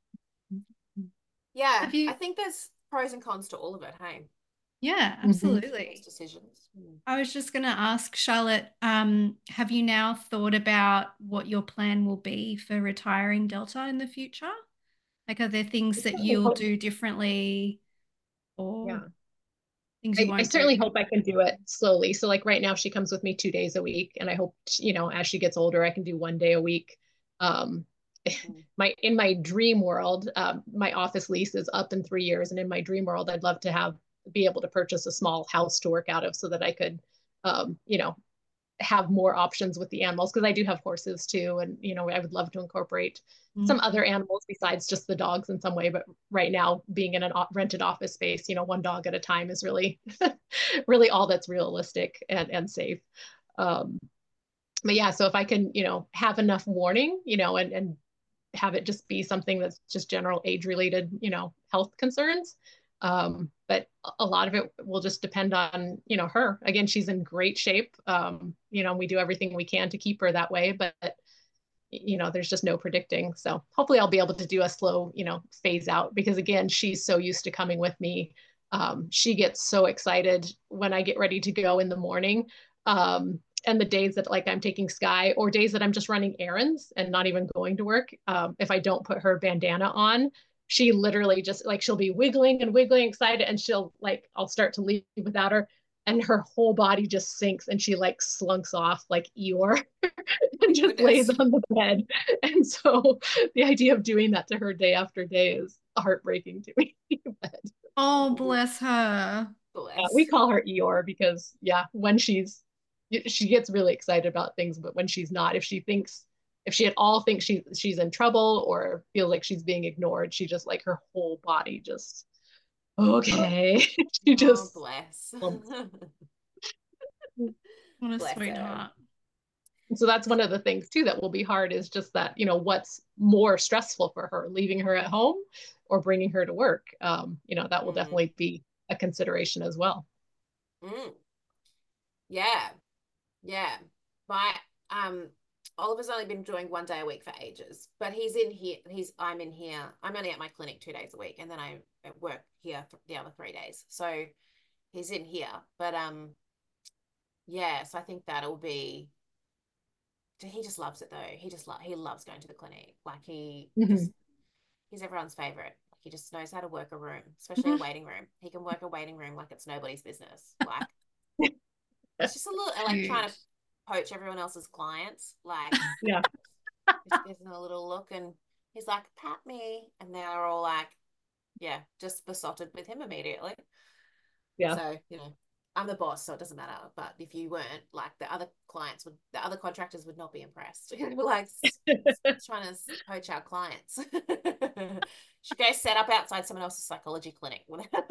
Yeah, Have you... I think there's pros and cons to all of it. Hey. Yeah, absolutely. Mm-hmm. Decisions. Mm. I was just going to ask Charlotte, um, have you now thought about what your plan will be for retiring Delta in the future? Like, are there things that you'll do differently, or yeah. things you I, won't I certainly do? hope I can do it slowly. So like right now she comes with me two days a week and I hope, you know, as she gets older, I can do one day a week. Um, Mm. my, in my dream world, um, my office lease is up in three years. And in my dream world, I'd love to have, be able to purchase a small house to work out of so that I could, um, you know, have more options with the animals because I do have horses too. And, you know, I would love to incorporate Mm-hmm. some other animals besides just the dogs in some way. But right now, being in a rented office space, you know, one dog at a time is really, really all that's realistic and, and safe. Um, but yeah, so if I can, you know, have enough warning, you know, and, and have it just be something that's just general age related, you know, health concerns. Um, but a lot of it will just depend on, you know, her. Again, she's in great shape. Um, you know, we do everything we can to keep her that way, but you know, there's just no predicting. So hopefully I'll be able to do a slow, you know, phase out because again, she's so used to coming with me. Um, she gets so excited when I get ready to go in the morning. Um, and the days that like I'm taking Sky or days that I'm just running errands and not even going to work, um, if I don't put her bandana on, she literally just like she'll be wiggling and wiggling excited and she'll like I'll start to leave without her and her whole body just sinks and she like slunks off like Eeyore and just Goodness. lays on the bed. And so the idea of doing that to her day after day is heartbreaking to me. But, Oh, bless her. Bless. uh, we call her Eeyore because yeah, when she's she gets really excited about things, but when she's not, if she thinks if she at all thinks she she's in trouble or feels like she's being ignored, she just like her whole body just okay. She Oh, just bless. What a Bless her. sweetheart. So that's one of the things too that will be hard is just that, you know, what's more stressful for her, leaving her at home or bringing her to work. Um, you know, that will Mm. definitely be a consideration as well. Mm. Yeah. Yeah. My um Oliver's only been doing one day a week for ages, but he's in here. He's I'm in here. I'm only at my clinic two days a week, and then I work here the other three days. So he's in here, but um, yeah. So I think that'll be. He just loves it though. He just lo- he loves going to the clinic. Like he Mm-hmm. just he's everyone's favorite. Like he just knows how to work a room, especially a waiting room. He can work a waiting room like it's nobody's business. Like it's just a little like trying to poach everyone else's clients. Like yeah, just gives him a little look and he's like, pat me. And they're all like, yeah, just besotted with him immediately. yeah. So, you know, I'm the boss, so it doesn't matter. But if you weren't, like the other clients would, the other contractors would not be impressed. We're like trying to poach our clients. Should go set up outside someone else's psychology clinic.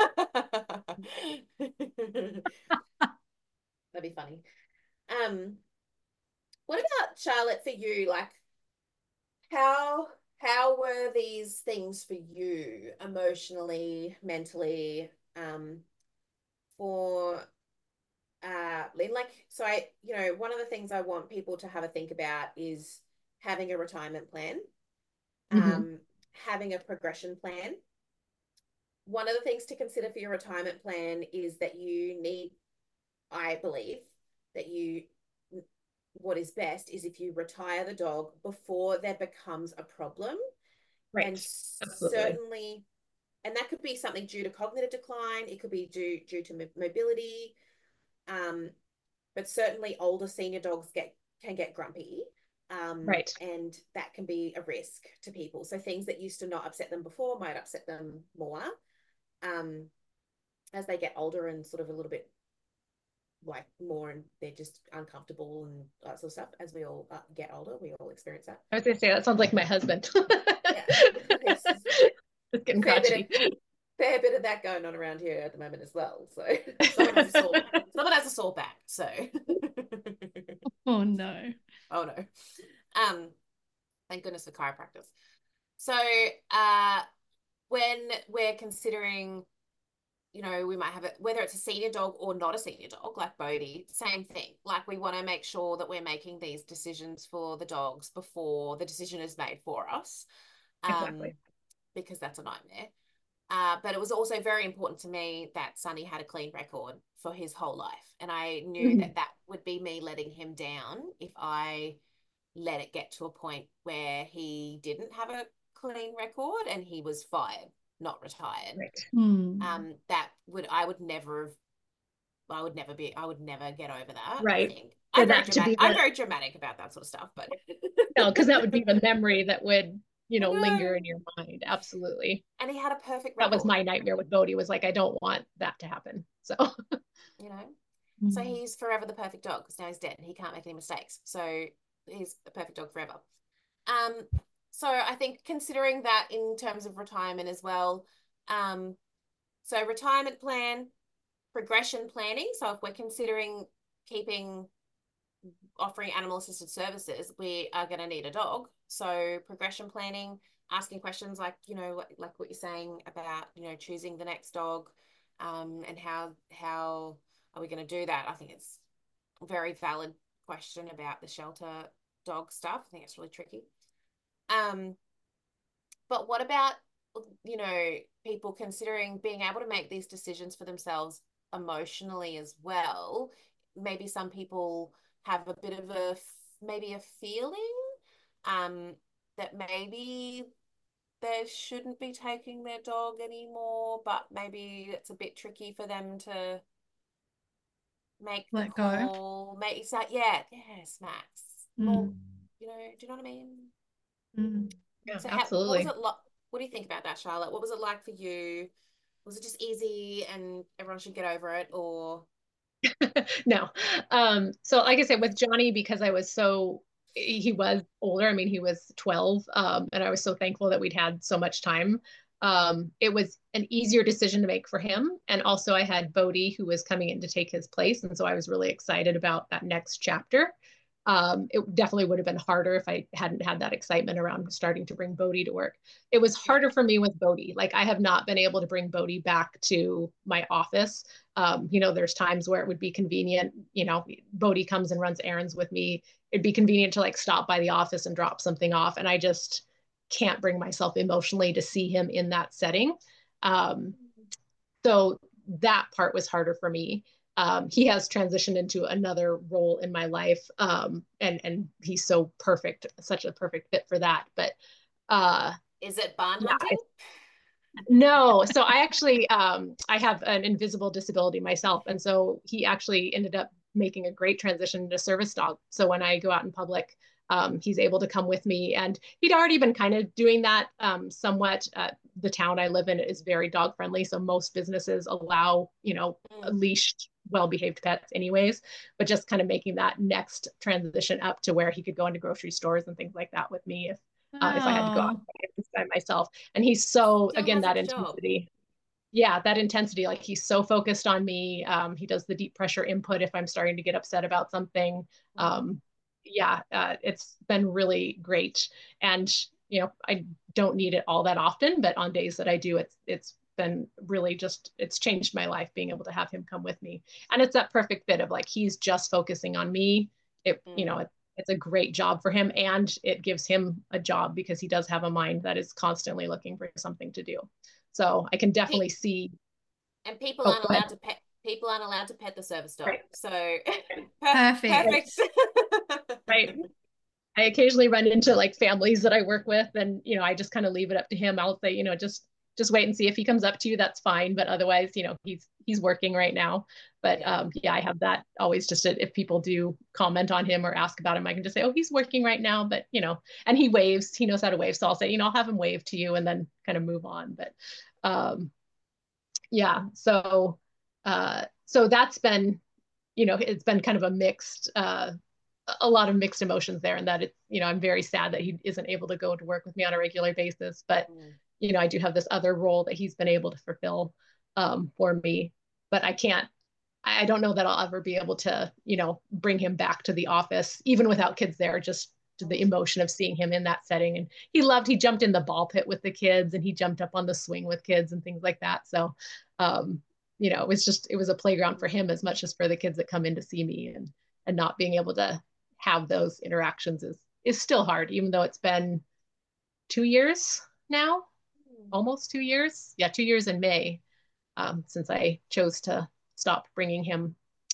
That'd be funny. Um, what about Charlotte for you? Like, how how were these things for you emotionally, mentally, um, for uh Lynn? Like, so I, you know, one of the things I want people to have a think about is having a retirement plan, Mm-hmm. um, having a progression plan. one of the things to consider for your retirement plan is that you need, I believe, that you, what is best is if you retire the dog before there becomes a problem. Right. And Absolutely. certainly, and that could be something due to cognitive decline, it could be due due to mobility, um, but certainly older senior dogs get can get grumpy. Um, right. And that can be a risk to people. So things that used to not upset them before might upset them more um, as they get older and sort of a little bit like more, and they're just uncomfortable and that sort of stuff. As we all uh, get older, we all experience that. I was gonna say that sounds like my husband. Yeah, it's just getting fair crotchety. bit, of, fair bit of that going on around here at the moment as well. So someone has a sore, someone has a sore back. So oh no, oh no, um, thank goodness for chiropractors. So uh, when we're considering, you know, we might have it, whether it's a senior dog or not a senior dog, like Bodhi, same thing. Like we want to make sure that we're making these decisions for the dogs before the decision is made for us. Um, exactly. Because that's a nightmare. Uh, but it was also very important to me that Sonny had a clean record for his whole life. And I knew mm-hmm. that that would be me letting him down if I let it get to a point where he didn't have a clean record and he was fired, not retired. Right. Mm. Um, that would, I would never have, I would never be, I would never get over that. Right. I think. For I'm, that very to be I'm the... very dramatic about that sort of stuff, but. No, because that would be the memory that would, you know, know, linger in your mind. Absolutely. And he had a perfect record. That was my nightmare with Bodhi, was like, I don't want that to happen. So, you know, mm. so he's forever the perfect dog because now he's dead and he can't make any mistakes. So he's the perfect dog forever. Um, so I think considering that in terms of retirement as well, um, so retirement plan, progression planning. So if we're considering keeping, offering animal assisted services, we are going to need a dog. So progression planning, asking questions like, you know, like what you're saying about, you know, choosing the next dog, um, and how, how are we going to do that? I think it's a very valid question about the shelter dog stuff. I think it's really tricky. Um, but what about, you know, people considering being able to make these decisions for themselves emotionally as well? Maybe some people have a bit of a, maybe a feeling um, that maybe they shouldn't be taking their dog anymore, but maybe it's a bit tricky for them to make the Let call. go. Make that, yeah, yes, Max. Mm. More, you know, do you know what I mean? Mm. Yeah, so how, absolutely. what was it like? What do you think about that, Charlotte? What was it like for you? Was it just easy and everyone should get over it, or? No. Um, so like I said, with Johnny, because I was so, he was older. I mean, he was twelve. Um, and I was so thankful that we'd had so much time. Um, it was an easier decision to make for him. And also I had Bodhi who was coming in to take his place. And so I was really excited about that next chapter. Um, it definitely would have been harder if I hadn't had that excitement around starting to bring Bodhi to work. It was harder for me with Bodhi. Like I have not been able to bring Bodhi back to my office. Um, you know, there's times where it would be convenient, you know, Bodhi comes and runs errands with me. It'd be convenient to like stop by the office and drop something off. And I just can't bring myself emotionally to see him in that setting. Um, so that part was harder for me. Um, he has transitioned into another role in my life. Um, and, and he's so perfect, such a perfect fit for that. But, uh, is it barn yeah, hunting? I, no. So I actually, um, I have an invisible disability myself. And so he actually ended up making a great transition to service dog. So when I go out in public, um, he's able to come with me, and he'd already been kind of doing that um, somewhat. Uh, the town I live in is very dog friendly. So most businesses allow, you know, mm. leashed, well-behaved pets anyways, but just kind of making that next transition up to where he could go into grocery stores and things like that with me if, uh, if I had to go out by myself. And he's so, Still again, that intensity. Job. Yeah, that intensity, like he's so focused on me. Um, he does the deep pressure input if I'm starting to get upset about something. Um, yeah, uh, it's been really great. And, you know, I don't need it all that often, but on days that I do, it's, it's been really just, it's changed my life being able to have him come with me. And it's that perfect fit of like, he's just focusing on me. It, mm. you know, it, it's a great job for him, and it gives him a job because he does have a mind that is constantly looking for something to do. So I can Pe- definitely see. and people Oh, aren't go ahead. allowed to pet people aren't allowed to pet the service dog. Right. So per- Perfect. perfect. Right. I occasionally run into like families that I work with, and you know, I just kind of leave it up to him. I'll say, you know, just just wait and see if he comes up to you, that's fine. But otherwise, you know, he's he's working right now. But Yeah. um, yeah, I have that always just to, if people do comment on him or ask about him, I can just say, oh, he's working right now. But you know, and he waves, he knows how to wave. So I'll say, you know, I'll have him wave to you and then kind of move on. But um, yeah, so uh, so that's been, you know, it's been kind of a mixed uh a lot of mixed emotions there, and that it's, you know, I'm very sad that he isn't able to go to work with me on a regular basis, but Mm. you know, I do have this other role that he's been able to fulfill um, for me, but I can't, I don't know that I'll ever be able to, you know, bring him back to the office even without kids there, just to the emotion of seeing him in that setting. And he loved, he jumped in the ball pit with the kids, and he jumped up on the swing with kids and things like that. So um, you know, it was just, it was a playground for him as much as for the kids that come in to see me, and and not being able to have those interactions is is still hard, even though it's been two years now, almost two years. Yeah, two years in May, um, since I chose to stop bringing him.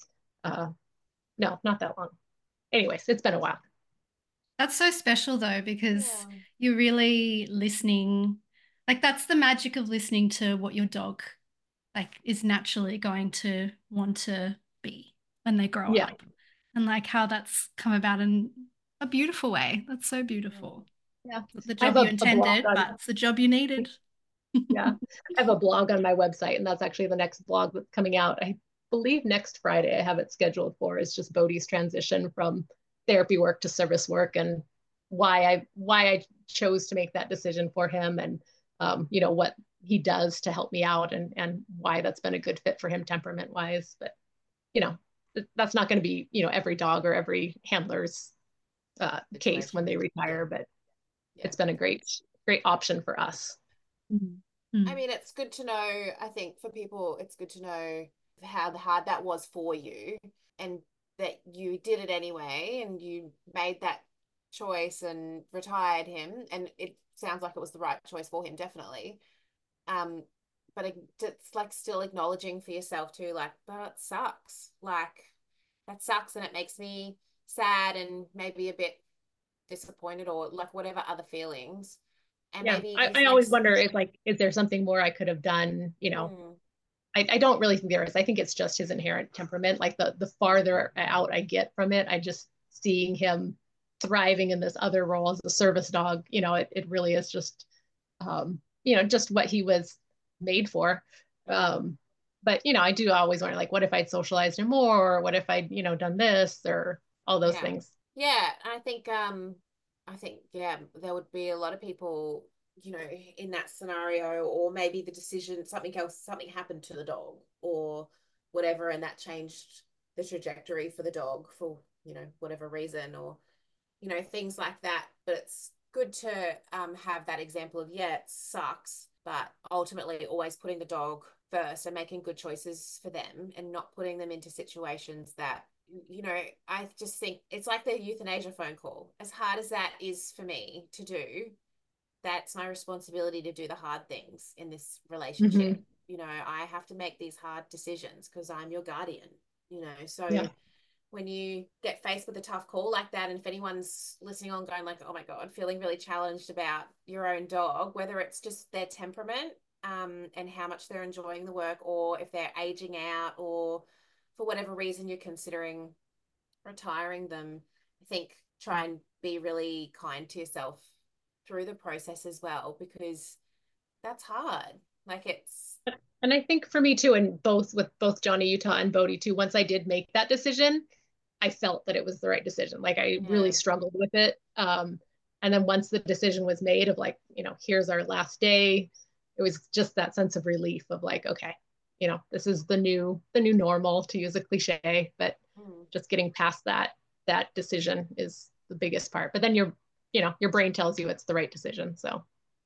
Uh, no, not that long. Anyways, it's been a while. That's so special though, because Yeah. you're really listening. Like that's the magic of listening to what your dog like is naturally going to want to be when they grow Yeah, up. And like how that's come about in a beautiful way. That's so Mm. beautiful. yeah. Not the I have job you a, a blog intended, on. but it's the job you needed. Yeah, I have a blog on my website, and that's actually the next blog that's coming out. I believe next Friday I have it scheduled for. It's just Bodhi's transition from therapy work to service work, and why I why I chose to make that decision for him, and um, you know, what he does to help me out, and and why that's been a good fit for him temperament wise. But you know, that's not going to be, you know, every dog or every handler's uh, case when Situation. they Yeah. retire, but Yeah. it's been a great great option for us. Mm-hmm. I mean, it's good to know, I think for people, it's good to know how hard that was for you, and that you did it anyway and you made that choice and retired him. And it sounds like it was the right choice for him, definitely. Um, but it, it's like still acknowledging for yourself too, like, that sucks. Like, that sucks, and it makes me sad and maybe a bit disappointed, or like whatever other feelings. And Yeah, maybe I, this I always next wonder if, like, is there something more I could have done? You know, mm, I, I don't really think there is. I think it's just his inherent temperament. Like the the farther out I get from it, I just seeing him thriving in this other role as a service dog. You know, it it really is just, um, you know, just what he was made for. mm, Um, but you know, I do always wonder, like, what if I'd socialized him more, or what if I'd, you know, done this or all those yeah. things. Yeah, I think um I think yeah, there would be a lot of people, you know, in that scenario, or maybe the decision, something else, something happened to the dog or whatever, and that changed the trajectory for the dog for, you know, whatever reason, or, you know, things like that. But it's good to um have that example of, yeah, it sucks, but ultimately always putting the dog first and making good choices for them, and not putting them into situations that, you know, I just think it's like the euthanasia phone call. As hard as that is for me to do, that's my responsibility to do the hard things in this relationship. Mm-hmm. You know, I have to make these hard decisions because I'm your guardian, you know. So Yeah. when you get faced with a tough call like that, and if anyone's listening on going like, oh my God, feeling really challenged about your own dog, whether it's just their temperament, um, and how much they're enjoying the work, or if they're aging out, or for whatever reason you're considering retiring them, I think try and be really kind to yourself through the process as well, because that's hard. Like it's, And I think for me too, and both with both Johnny Utah and Bodhi too, once I did make that decision, I felt that it was the right decision. Like I really yeah, struggled with it. Um, and then once the decision was made of like, you know, here's our last day, it was just that sense of relief of like, okay, you know, this is the new, the new normal, to use a cliche, but mm. just getting past that, that decision is the biggest part. But then your, you know, your brain tells you it's the right decision. So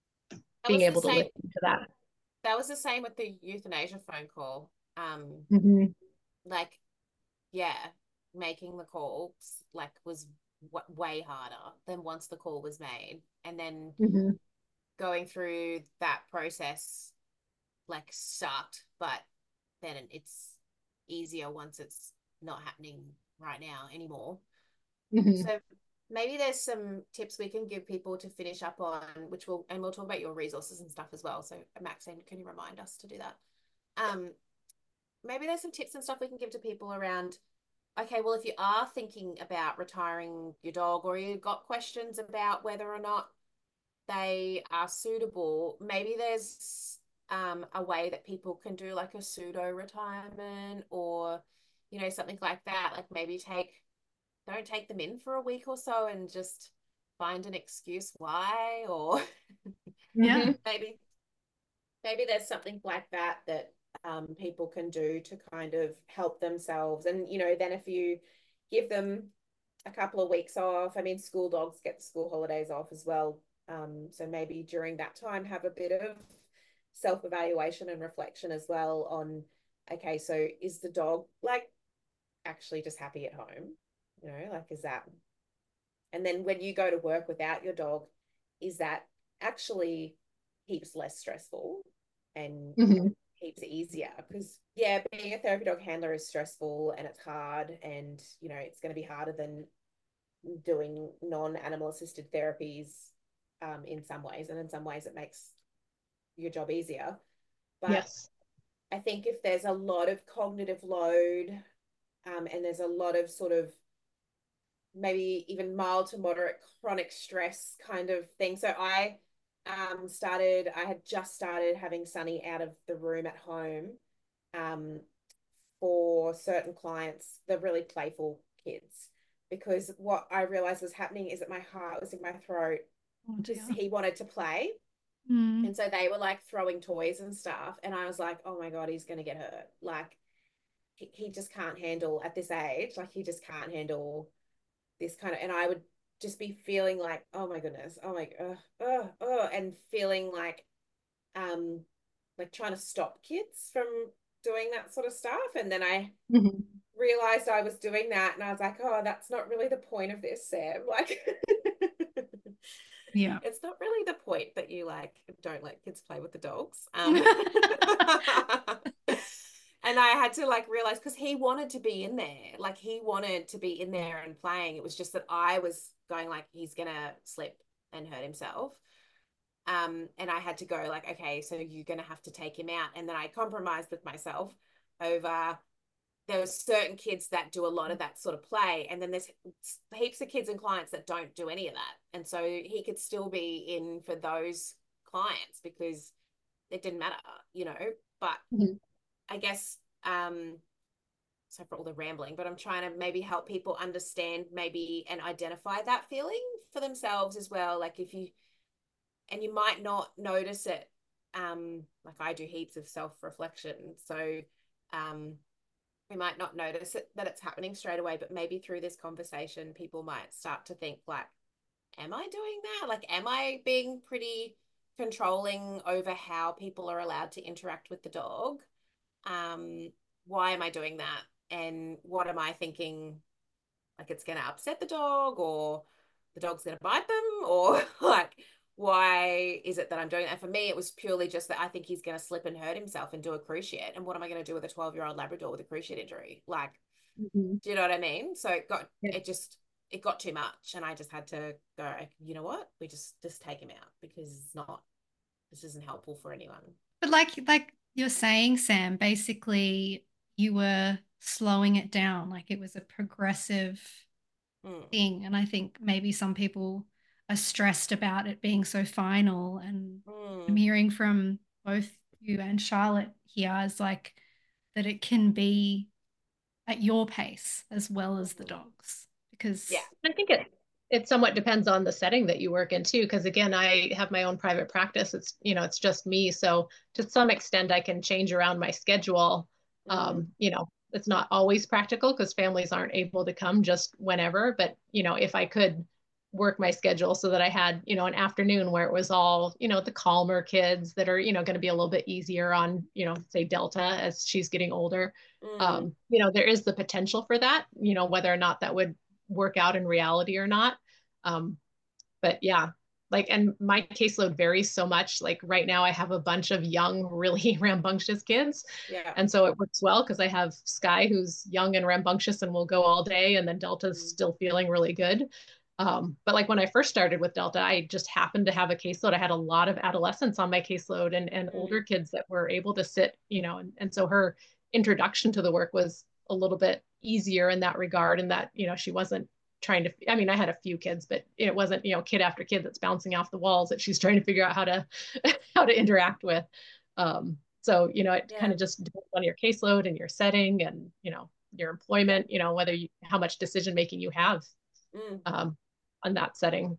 That being was the able to same. listen to that. That was the same with the euthanasia phone call. Um, Mm-hmm. like, yeah, making the call like was w- way harder than once the call was made, and then Mm-hmm. going through that process like sucked, but then it's easier once it's not happening right now anymore. Mm-hmm. So maybe there's some tips we can give people to finish up on, which will, and we'll talk about your resources and stuff as well. So Maxine, can you remind us to do that? Um, maybe there's some tips and stuff we can give to people around, okay, well, if you are thinking about retiring your dog, or you've got questions about whether or not they are suitable, maybe there's um, a way that people can do like a pseudo retirement, or, you know, something like that. Like maybe take, don't take them in for a week or so and just find an excuse why, or Yeah. maybe, maybe there's something like that that um, people can do to kind of help themselves. And, you know, then if you give them a couple of weeks off, I mean, school dogs get the school holidays off as well. Um, so maybe during that time, have a bit of self-evaluation and reflection as well on, okay, so is the dog like actually just happy at home? You know, like, is that, and then when you go to work without your dog, is that actually heaps less stressful and Mm-hmm. heaps easier? Because yeah, being a therapy dog handler is stressful and it's hard, and you know, it's going to be harder than doing non-animal assisted therapies um, in some ways, and in some ways it makes your job easier. But Yes. I think if there's a lot of cognitive load, um, and there's a lot of sort of maybe even mild to moderate chronic stress kind of thing. So I um, started, I had just started having Sunny out of the room at home um, for certain clients, the really playful kids, because what I realized was happening is that my heart was in my throat Oh, because dear. he wanted to play. Mm. And so they were like throwing toys and stuff. And I was like, oh my God, he's going to get hurt. Like, he, he just can't handle at this age, like, he just can't handle this kind of, and I would just be feeling like, oh my goodness, oh my, uh, uh, uh, and feeling like, um, like trying to stop kids from doing that sort of stuff. And then I Mm-hmm. realized I was doing that, and I was like, oh, that's not really the point of this, Sam. Like, Yeah. it's not really the point that you like don't let kids play with the dogs. Um, and I had to like realize, because he wanted to be in there, like he wanted to be in there and playing. It was just that I was going like, he's gonna slip and hurt himself. Um, and I had to go like, okay, so you're gonna have to take him out. And then I compromised with myself over, there were certain kids that do a lot of that sort of play, and then there's heaps of kids and clients that don't do any of that, and so he could still be in for those clients because it didn't matter, you know. But Mm-hmm. I guess um so for all the rambling, but I'm trying to maybe help people understand maybe and identify that feeling for themselves as well. Like if you, and you might not notice it, um like I do heaps of self-reflection, so um we might not notice it, that it's happening straight away, but maybe through this conversation, people might start to think like, am I doing that? Like, am I being pretty controlling over how people are allowed to interact with the dog? Um, why am I doing that? And what am I thinking? Like, it's going to upset the dog, or the dog's going to bite them, or like, why is it that I'm doing that? And for me, it was purely just that I think he's going to slip and hurt himself and do a cruciate. And what am I going to do with a twelve year old Labrador with a cruciate injury? Like, Mm-hmm. do you know what I mean? So it got, Yeah. it just, it got too much. And I just had to go, you know what? We just, just take him out, because it's not, this isn't helpful for anyone. But like like you're saying, Sam, basically you were slowing it down. Like it was a progressive Mm. thing. And I think maybe some people are stressed about it being so final. And I'm Mm. hearing from both you and Charlotte here is like that it can be at your pace as well as the Mm-hmm. dogs. Because Yeah. I think it it somewhat depends on the setting that you work in too, because again, I have my own private practice. It's, you know, it's just me. So to some extent I can change around my schedule. Mm. Um, you know, it's not always practical because families aren't able to come just whenever, but you know, if I could work my schedule so that I had, you know, an afternoon where it was all, you know, the calmer kids that are, you know, going to be a little bit easier on, you know, say Delta as she's getting older. Mm. Um, you know, there is the potential for that, you know, whether or not that would work out in reality or not. Um, but yeah. like, and my caseload varies so much. Like right now I have a bunch of young, really rambunctious kids. Yeah. And so it works well because I have Sky who's young and rambunctious and will go all day. And then Delta's Mm. still feeling really good. Um, but like when I first started with Delta, I just happened to have a caseload. I had a lot of adolescents on my caseload and, and Mm. older kids that were able to sit, you know, and, and so her introduction to the work was a little bit easier in that regard, and that, you know, she wasn't trying to, I mean, I had a few kids, but it wasn't, you know, kid after kid that's bouncing off the walls that she's trying to figure out how to, how to interact with. Um, so, you know, it Yeah. kind of just depends on your caseload and your setting and, you know, your employment, you know, whether you, how much decision making you have Mm. um, on that setting.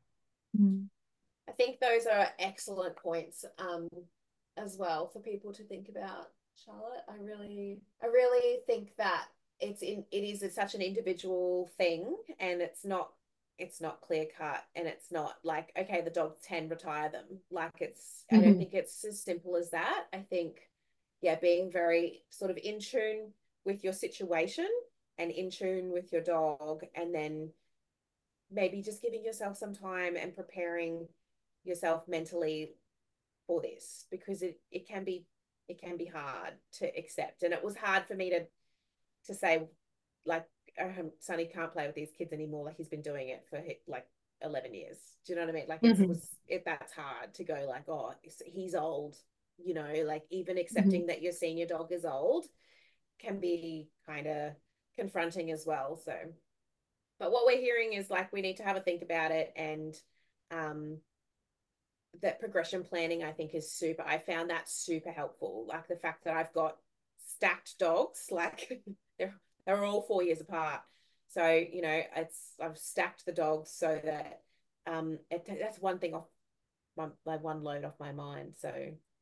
I think those are excellent points um, as well for people to think about, Charlotte. I really, I really think that it's in, it is it's such an individual thing, and it's not, it's not clear cut, and it's not like, okay, the dog's ten, retire them. Like it's, I don't Mm-hmm. think it's as simple as that. I think, yeah, being very sort of in tune with your situation and in tune with your dog, and then maybe just giving yourself some time and preparing yourself mentally for this, because it, it can be it can be hard to accept. And it was hard for me to to say, like, um, Sonny can't play with these kids anymore, like he's been doing it for like eleven years. Do you know what I mean? Like, Mm-hmm. it was it that's hard to go like, oh, he's old, you know, like even accepting mm-hmm. that your senior dog is old can be kind of confronting as well. So but what we're hearing is like we need to have a think about it, and um that progression planning, I think, is super. I found that super helpful. Like the fact that I've got stacked dogs, like they're they're all four years apart. So, you know, it's I've stacked the dogs so that um it, that's one thing off my, my one load off my mind. So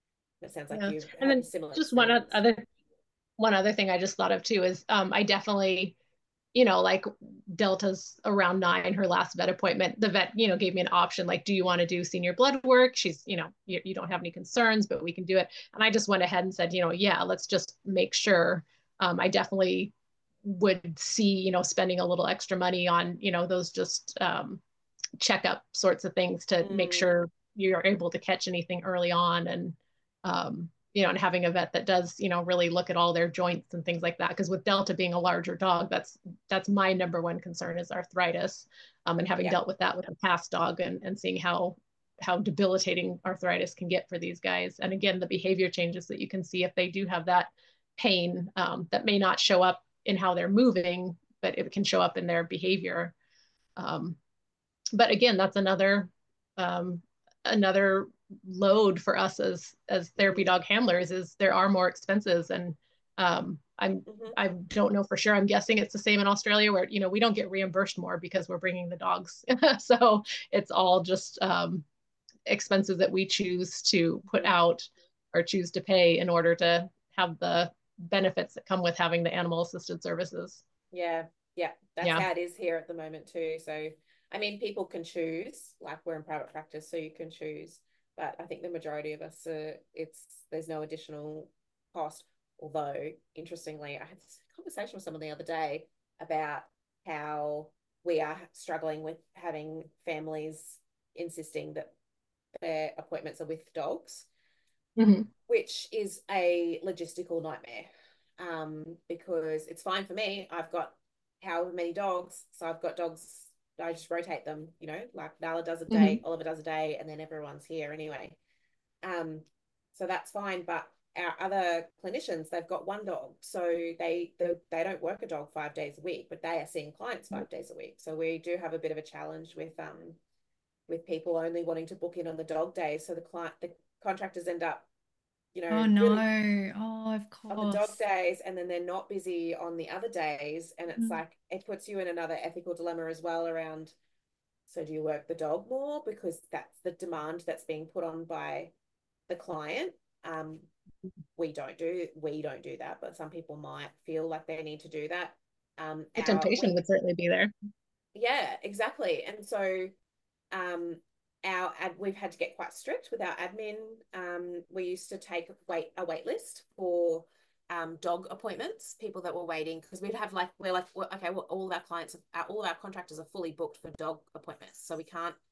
it sounds like Yeah. you And have then a similar just one experience. other one other thing I just thought of too is um I definitely, you know, like Delta's around nine, her last vet appointment, the vet, you know, gave me an option, like, do you want to do senior blood work? She's, you know, you, you don't have any concerns, but we can do it. And I just went ahead and said, you know, yeah, let's just make sure. Um, I definitely would see, you know, spending a little extra money on, you know, those just um, checkup sorts of things to mm. make sure you're able to catch anything early on. And, um, you know, and having a vet that does, you know, really look at all their joints and things like that. Because with Delta being a larger dog, that's that's my number one concern is arthritis. Um, and having yeah. dealt with that with a past dog, and, and seeing how how debilitating arthritis can get for these guys. And again, the behavior changes that you can see if they do have that pain um, that may not show up in how they're moving, but it can show up in their behavior. Um, but again, that's another um, another load for us as as therapy dog handlers, is there are more expenses. And um i'm mm-hmm. I don't know for sure, I'm guessing it's the same in Australia, where, you know, we don't get reimbursed more because we're bringing the dogs. So it's all just um expenses that we choose to put mm-hmm. out or choose to pay in order to have the benefits that come with having the animal assisted services. Yeah, yeah, that's yeah. how it is here at the moment too. So I mean, people can choose, like we're in private practice, so you can choose. But I think the majority of us, are, it's there's no additional cost. Although, interestingly, I had this conversation with someone the other day about how we are struggling with having families insisting that their appointments are with dogs, mm-hmm. which is a logistical nightmare. Um, because it's fine for me. I've got however many dogs, so I've got dogs. I just rotate them, you know, like Nala does a day, mm-hmm. Oliver does a day, and then everyone's here anyway. Um, so that's fine. But our other clinicians, they've got one dog, so they they, they don't work a dog five days a week, but they are seeing clients five mm-hmm. days a week. So we do have a bit of a challenge with um with people only wanting to book in on the dog days. So the client, the contractors end up, you know, oh no, really oh of course, on the dog days, and then they're not busy on the other days, and it's mm. like it puts you in another ethical dilemma as well around, so do you work the dog more because that's the demand that's being put on by the client? Um, we don't do we don't do that, but some people might feel like they need to do that. Um, the our, temptation we, would certainly be there. Yeah, exactly. And so um our ad we've had to get quite strict with our admin. Um, we used to take wait a wait list for um dog appointments, people that were waiting, because we'd have like we're like well, okay, well, all of our clients, our, all of our contractors are fully booked for dog appointments, so we can't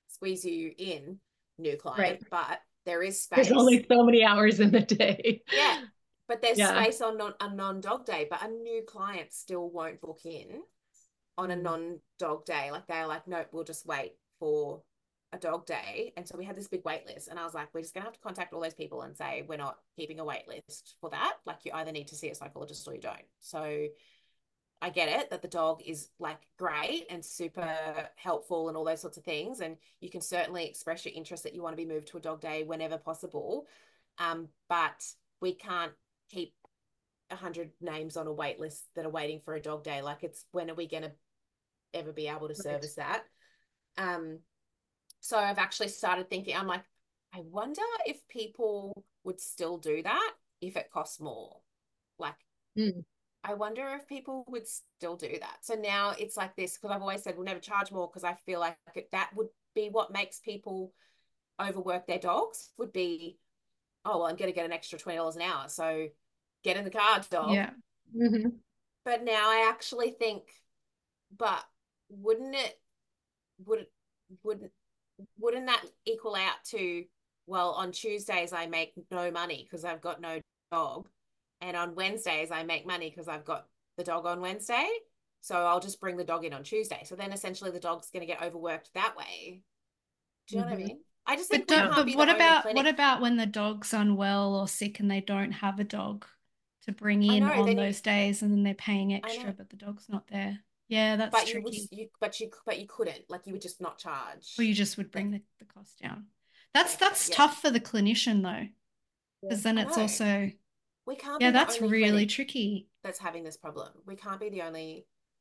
squeeze you in, new client, Right. but there is There's space. only so many hours in the day. Yeah, but there's Yeah. space on non, a non-dog day, but a new client still won't book in on a Mm. non-dog day. Like they're like, nope, we'll just wait for a dog day. And so we had this big wait list. And I was like, we're just gonna have to contact all those people and say we're not keeping a wait list for that. Like you either need to see a psychologist or you don't. So I get it that the dog is like great and super helpful and all those sorts of things. And you can certainly express your interest that you want to be moved to a dog day whenever possible. Um, but we can't keep a hundred names on a wait list that are waiting for a dog day. Like it's, when are we going to ever be able to Right. service that? Um, so I've actually started thinking, I'm like, I wonder if people would still do that if it costs more. Like, Mm. I wonder if people would still do that. So now it's like this, because I've always said we'll never charge more, because I feel like that would be what makes people overwork their dogs, would be, oh, well, I'm going to get an extra twenty dollars an hour. So get in the car, dog. Yeah. Mm-hmm. But now I actually think, but wouldn't it, would, wouldn't, wouldn't that equal out to, well, on Tuesdays I make no money because I've got no dog. And on Wednesdays I make money because I've got the dog on Wednesday. So I'll just bring the dog in on Tuesday. So then essentially the dog's going to get overworked that way. Do you know Mm-hmm. what I mean? I just But think we don't, can't but be what the only about clinic. what about when the dog's unwell or sick and they don't have a dog to bring I in know, on then you, those days and then they're paying I extra, know, but the dog's not there. Yeah, that's but you would, tricky. you, but you, but you couldn't, like you would just not Or charge. you just would bring the, the cost down. That's that's Yeah, tough for the clinician though, Yeah. because then I it's know. also, We can't yeah, be the that's only really clinic tricky. that's having this problem. We can't be the only,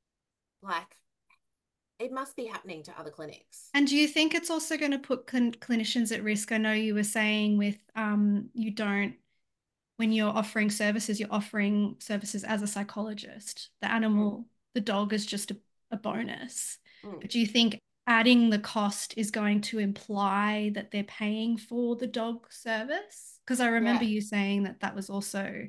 like, it must be happening to other clinics. And do you think it's also going to put cl- clinicians at risk? I know you were saying with um, you don't, when you're offering services, you're offering services as a psychologist. The Mm, animal, the dog is just a, a bonus. mm. But do you think adding the cost is going to imply that they're paying for the dog service? Because I remember Yeah. you saying that that was also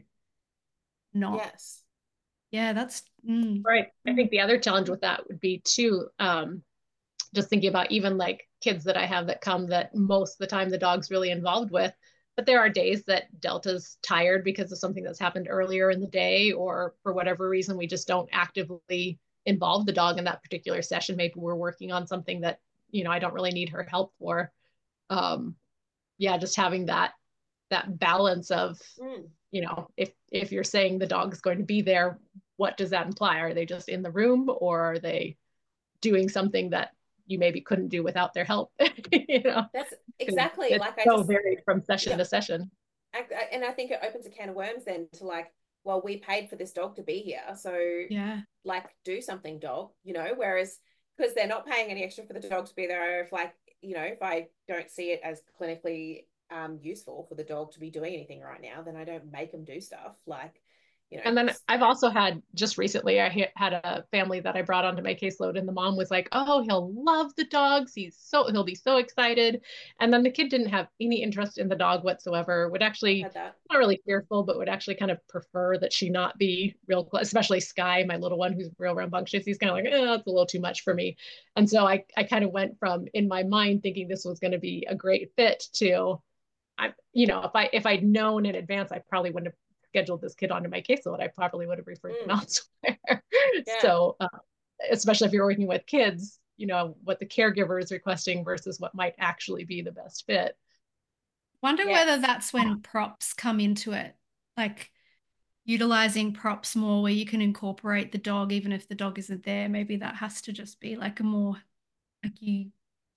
not. Yes. Yeah, that's. Mm, Right. I mm, think the other challenge with that would be too, um, just thinking about even like kids that I have that come that most of the time the dog's really involved with. But there are days that Delta's tired because of something that's happened earlier in the day, or for whatever reason, we just don't actively involve the dog in that particular session. Maybe we're working on something that, you know, I don't really need her help for. Um, yeah, just having that that balance of, Mm. you know, if if you're saying the dog's going to be there, what does that imply? Are they just in the room, or are they doing something that you maybe couldn't do without their help? You know, That's because exactly, it's like I so just, varied from session yeah, to session. I, I, and I think it opens a can of worms then to like, well, we paid for this dog to be here, so yeah. like do something, dog, you know, whereas because they're not paying any extra for the dog to be there, or if like, you know, if I don't see it as clinically um useful for the dog to be doing anything right now, then I don't make them do stuff, like, you know, And then because I've also had, just recently, I had a family that I brought onto my caseload, and the mom was like, "Oh, he'll love the dogs. He's so he'll be so excited." And then the kid didn't have any interest in the dog whatsoever. Would I've actually, had that. not really fearful, but would actually kind of prefer that she not be real close, especially Sky, my little one, who's real rambunctious. He's kind of like, "Oh, it's a little too much for me." And so I I kind of went from, in my mind, thinking this was going to be a great fit to, I, you know, if I if I'd known in advance, I probably wouldn't have scheduled this kid onto my caseload. I probably would have referred them Mm. elsewhere. Yeah. So, uh, especially if you're working with kids, you know, what the caregiver is requesting versus what might actually be the best fit. Wonder whether Yes. that's when props come into it, like utilizing props more where you can incorporate the dog even if the dog isn't there. Maybe that has to just be like a more, like you,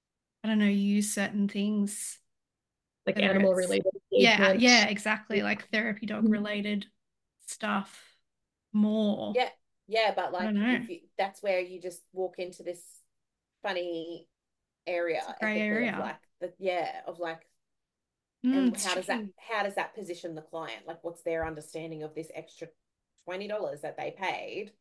I don't know, you use certain things, Like whether animal it's, related yeah, engagement. yeah, exactly, like therapy dog related stuff more. Yeah. Yeah, but I like don't know. if you, that's where you just walk into this funny area It's a gray ethically of area. like the, yeah, of like, Mm, and it's how does that tricky. how does that position the client, like what's their understanding of this extra twenty dollars that they paid,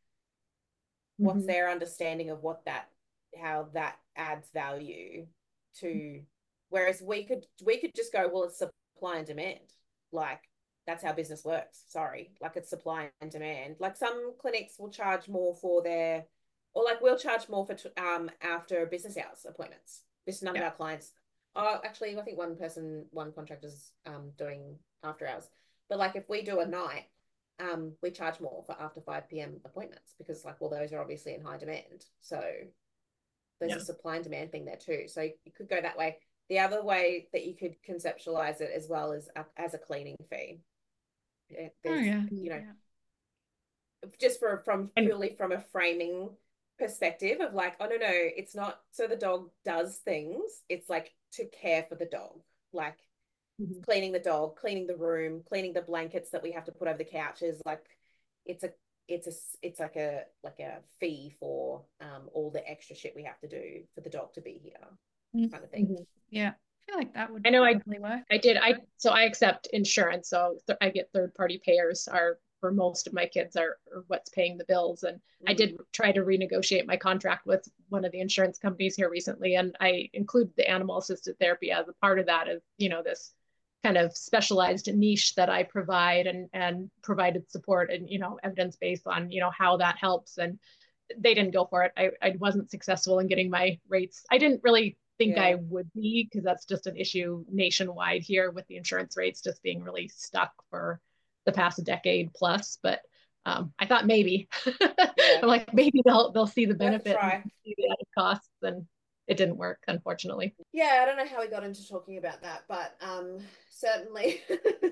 what's Mm-hmm. their understanding of what that, how that adds value to, whereas we could we could just go, well, it's supply and demand, like that's how business works, sorry, like it's supply and demand. Like some clinics will charge more for their, or like we'll charge more for um after business hours appointments This none yeah. of our clients. Oh, actually, I think one person, one contractor's um doing after hours. But like if we do a night, um, we charge more for after five p m appointments because like, well, those are obviously in high demand. So there's Yeah. a supply and demand thing there too. So you could go that way. The other way that you could conceptualize it as well is a, as a cleaning fee. There's, Oh yeah. you know, Yeah. just for from And purely from a framing perspective of like, oh no, no, it's not so the dog does things. It's like to care for the dog, like Mhm. cleaning the dog, cleaning the room, cleaning the blankets that we have to put over the couches. Like it's a it's a it's like a like a fee for um all the extra shit we have to do for the dog to be here, kind of thing. Mhm. Yeah. I feel like that would I know I probably work. I did. I so I accept insurance, so th I get third party payers are for most of my kids are, are what's paying the bills. And I did Mm. try to renegotiate my contract with one of the insurance companies here recently, and I include the animal assisted therapy as a part of that, as you know, this kind of specialized niche that I provide, and and provided support and you know evidence based on you know how that helps. And they didn't go for it. I, I wasn't successful in getting my rates. I didn't really think I Yeah. would be, because that's just an issue nationwide here with the insurance rates just being really stuck for the past decade plus. But um, I thought maybe Yeah. I'm like maybe they'll they'll see the Worth a benefit and try. see the added costs, and it didn't work, unfortunately. Yeah, I don't know how we got into talking about that, but um certainly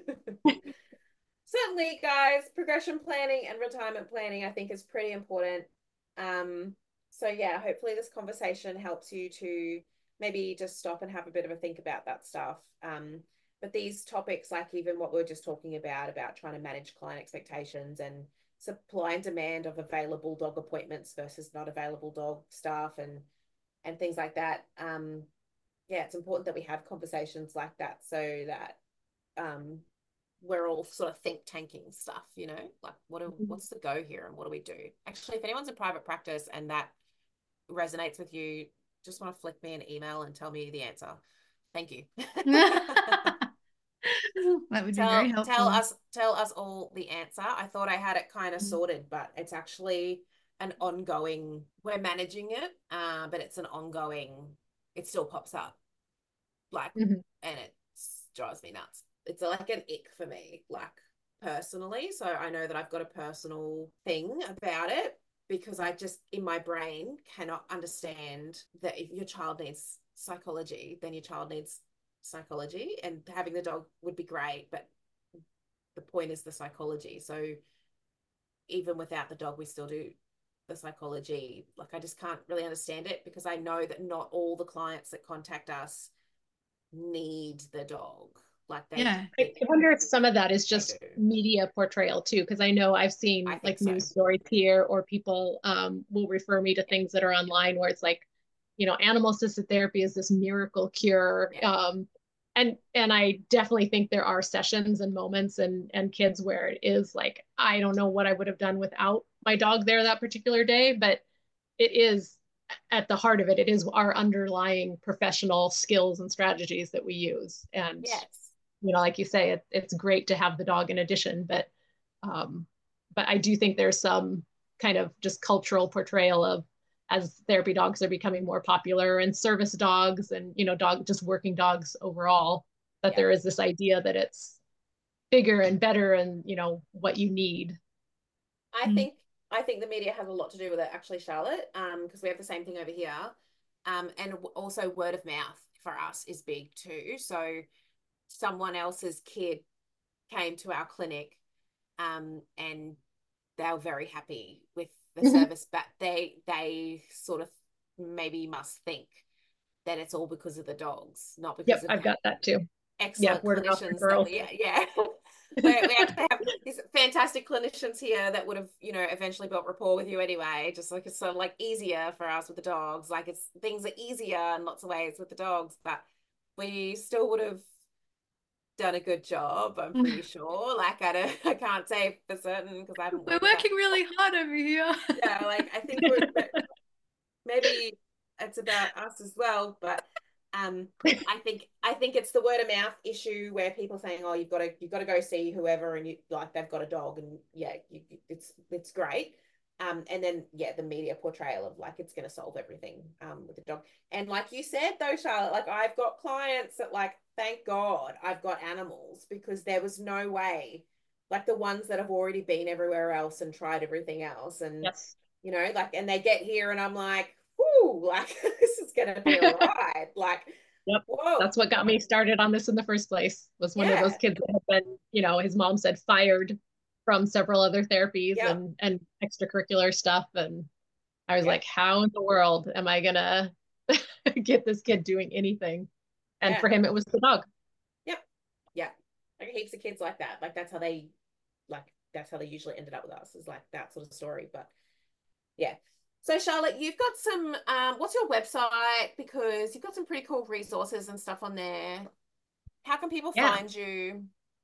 certainly guys, progression planning and retirement planning I think is pretty important. Um so yeah, hopefully this conversation helps you to maybe just stop and have a bit of a think about that stuff. Um but these topics, like even what we we're just talking about about trying to manage client expectations and supply and demand of available dog appointments versus not available dog staff, and and things like that. Um yeah, it's important that we have conversations like that so that um, we're all sort of think tanking stuff, you know, like what are, what's the go here and what do we do? Actually, if anyone's in private practice and that resonates with you, just want to flick me an email and tell me the answer. Thank you. That would be very tell tell helpful. us tell us all the answer. I thought I had it kind of sorted, but it's actually an ongoing, we're managing it, uh, but it's an ongoing, it still pops up, like, Mhm. and it drives me nuts. It's like an ick for me, like personally. So I know that I've got a personal thing about it because I just in my brain cannot understand that if your child needs psychology, then your child needs psychology, and having the dog would be great, but the point is the psychology. So even without the dog, we still do the psychology. Like I just can't really understand it because I know that not all the clients that contact us need the dog. Like they, Yeah. I they, wonder if some of that is they just do. media portrayal too, because I know I've I seen think like so. news stories here, or people um, will refer me to Yeah. things that are online where it's like, you know, animal assisted therapy is this miracle cure. Yeah. Um, and and I definitely think there are sessions and moments and and kids where it is like, I don't know what I would have done without my dog there that particular day, but it is at the heart of it, it is our underlying professional skills and strategies that we use. And Yes. you know, like you say, it, it's great to have the dog in addition, but um, but I do think there's some kind of just cultural portrayal of, as therapy dogs are becoming more popular and service dogs and you know dog just working dogs overall, that Yeah. there is this idea that it's bigger and better and you know what you need. I Mm. think I think the media has a lot to do with it, actually, Charlotte. Um, because we have the same thing over here. Um, and also word of mouth for us is big too. So someone else's kid came to our clinic, um, and they were very happy with the service, but they they sort of maybe must think that it's all because of the dogs, not because Yep, of I've the got that too. Yeah, excellent word of mouth clinicians that referrals. we yeah we, we actually have these fantastic clinicians here that would have you know eventually built rapport with you anyway, just like it's sort of like easier for us with the dogs, like it's things are easier in lots of ways with the dogs, but we still would have done a good job, I'm pretty sure. Like I don't I can't say for certain because I haven't We're worked with that. working really hard over here. Yeah, like I think we're maybe it's about us as well, but um I think I think it's the word of mouth issue where people saying, oh, you've got to you've got to go see whoever, and you like they've got a dog, and yeah, you, it's it's great, Um, and then yeah, the media portrayal of like it's going to solve everything um, with the dog. And like you said though, Charlotte, like I've got clients that like, thank God I've got animals, because there was no way, like the ones that have already been everywhere else and tried everything else, and Yes. you know, like, and they get here and I'm like, whoo, like this is going to be a ride. Like, Yep. whoa, That's what got me started on this in the first place, was one of those yeah, kids that had been, you know, his mom said fired from several other therapies yep, and and extracurricular stuff. And I was yeah, like, how in the world am I gonna get this kid doing anything? And yeah, for him, it was the dog. yep, yeah. Like heaps of kids like that. Like that's how they, like that's how they usually ended up with us, is like that sort of story. But yeah. So Charlotte, you've got some um what's your website? Because you've got some pretty cool resources and stuff on there. How can people Yeah. find you?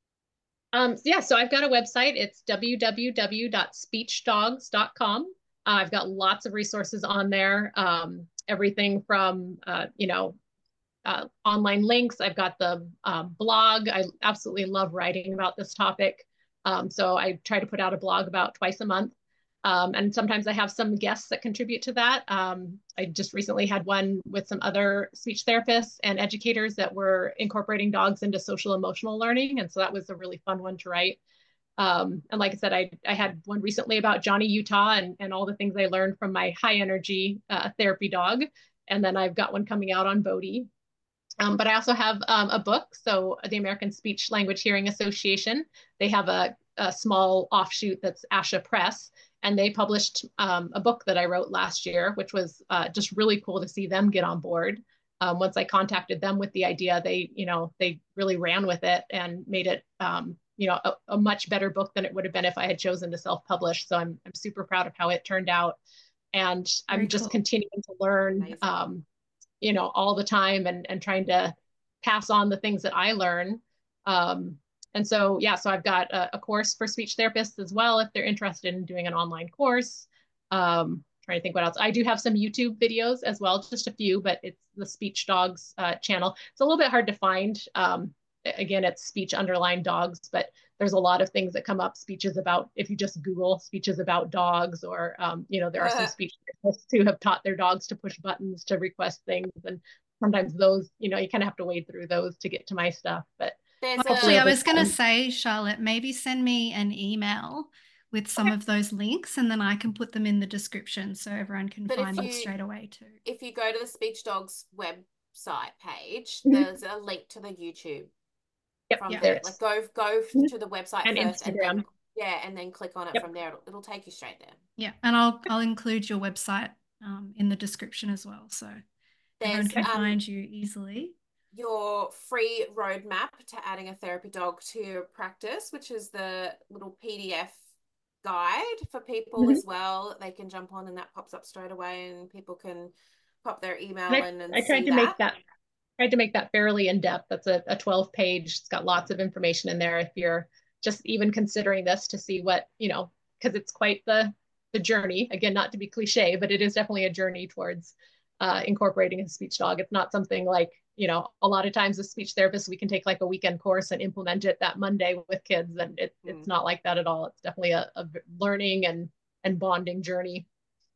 Um, yeah, so I've got a website. It's w w w dot speech dogs dot com. Uh, I've got lots of resources on there. Um, everything from, uh, you know, uh, online links. I've got the um, blog. I absolutely love writing about this topic. Um, so I try to put out a blog about twice a month. Um, and sometimes I have some guests that contribute to that. Um, I just recently had one with some other speech therapists and educators that were incorporating dogs into social emotional learning. And so that was a really fun one to write. Um, and like I said, I, I had one recently about Johnny Utah and, and all the things I learned from my high energy uh, therapy dog. And then I've got one coming out on Bodhi. Um, but I also have um, a book. So the American Speech Language Hearing Association, they have a, a small offshoot that's ASHA Press, and they published um, a book that I wrote last year, which was uh, just really cool to see them get on board. Um, once I contacted them with the idea, they, you know, they really ran with it and made it, um, you know, a, a much better book than it would have been if I had chosen to self-publish. So I'm, I'm super proud of how it turned out. And Very I'm just cool. continuing to learn, Amazing. um, you know, all the time, and, and trying to pass on the things that I learn. Um, and so, yeah, so I've got a, a course for speech therapists as well, if they're interested in doing an online course. Um, trying to think what else. I do have some YouTube videos as well, just a few, but it's the Speech Dogs uh, channel. It's a little bit hard to find. Um, again, it's speech underline dogs, but there's a lot of things that come up. Speeches about, if you just Google speeches about dogs, or, um, you know, there are some speech therapists who have taught their dogs to push buttons to request things. And sometimes those, you know, you kind of have to wade through those to get to my stuff. But There's hopefully Actually, I a over was going to time. say, Charlotte, maybe send me an email with some Okay. of those links and then I can put them in the description so everyone can but if find them you straight away too. if you go to the Speech Dogs website page, Mhm. there's a link to the YouTube Yep, from Yeah. there there. it Like is. go go Mhm. to the website And first, and then Instagram. yeah, and then click on it Yep. from there. It'll, it'll take you straight there. Yeah. And I'll I'll include your website um, in the description as well. So everyone There's can um find you easily. your free roadmap to adding a therapy dog to your practice, which is the little P D F guide for people Mhm. as well. They can jump on and that pops up straight away, and people can pop their And email I, in and I tried see to make that. that tried to make that fairly in depth. That's a, a twelve page. It's got lots of information in there if you're just even considering this, to see what, you know, because it's quite the the journey. Again, not to be cliche, but it is definitely a journey towards uh, incorporating a speech dog. It's not something like, you know, a lot of times as speech therapists, we can take like a weekend course and implement it that Monday with kids. And it, it's Mm, not like that at all. It's definitely a, a learning and, and bonding journey.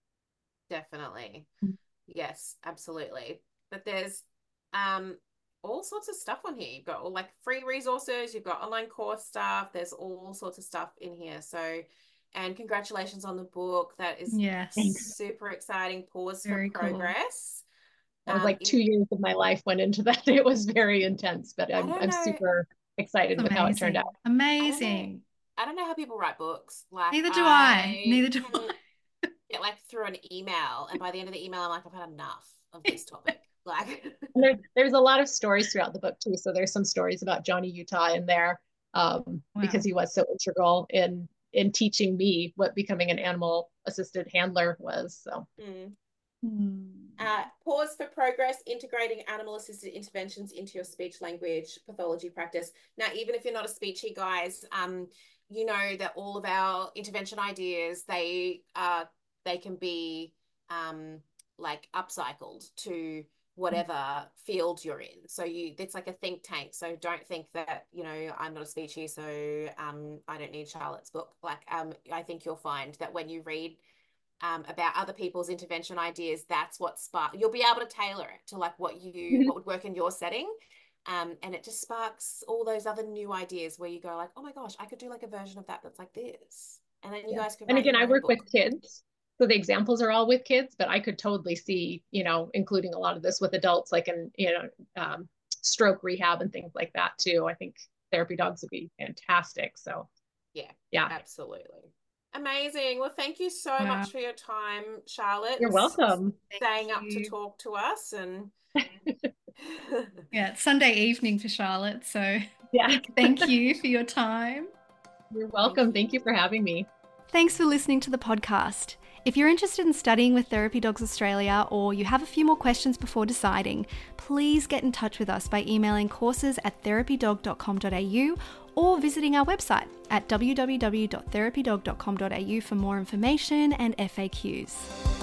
definitely. Yes, absolutely. But there's um all sorts of stuff on here. You've got all like free resources, you've got online course stuff, there's all sorts of stuff in here. So, and congratulations on the book. That is Yes. Thanks. super exciting. Pause for Very cool. progress. That was Um, like two it, years of my life went into that. It was very intense, but I I'm don't I'm know. super excited It's with how it turned amazing. out. I don't know. Amazing. I don't know how people write books. Like Neither do I. I Neither do can get like through an email, and by the end of the email, I'm like, I've had enough of this topic. Like, And there, there's a lot of stories throughout the book too. So there's some stories about Johnny Utah in there, um, I. because Wow. he was so integral in in teaching me what becoming an animal assisted handler was. So mm. Hmm. Uh, pause for progress, integrating animal assisted interventions into your speech language pathology practice. Now, even if you're not a speechy, guys, um, you know that all of our intervention ideas, they uh they can be um like upcycled to whatever field you're in. So you it's like a think tank. So don't think that, you know, I'm not a speechy, so um I don't need Charlotte's book. Like um I think you'll find that when you read um, about other people's intervention ideas, that's what spark. You'll be able to tailor it to like what you what would work in your setting. Um, and it just sparks all those other new ideas where you go like, oh my gosh, I could do like a version of that that's like this. And then you yeah. guys could And write again, your I own work book. with kids. So the examples are all with kids, but I could totally see, you know, including a lot of this with adults, like in, you know, um, stroke rehab and things like that too. I think therapy dogs would be fantastic. So yeah, yeah, absolutely. Amazing. Well, thank you so wow. much for your time, Charlotte. You're welcome. Staying up to talk to us. And yeah, it's Sunday evening for Charlotte. So yeah, thank you for your time. You're welcome. Thank you. Thank you for having me. Thanks for listening to the podcast. If you're interested in studying with Therapy Dogs Australia or you have a few more questions before deciding, please get in touch with us by emailing courses at therapy dog dot com dot a u or visiting our website at w w w dot therapy dog dot com dot a u for more information and F A Qs.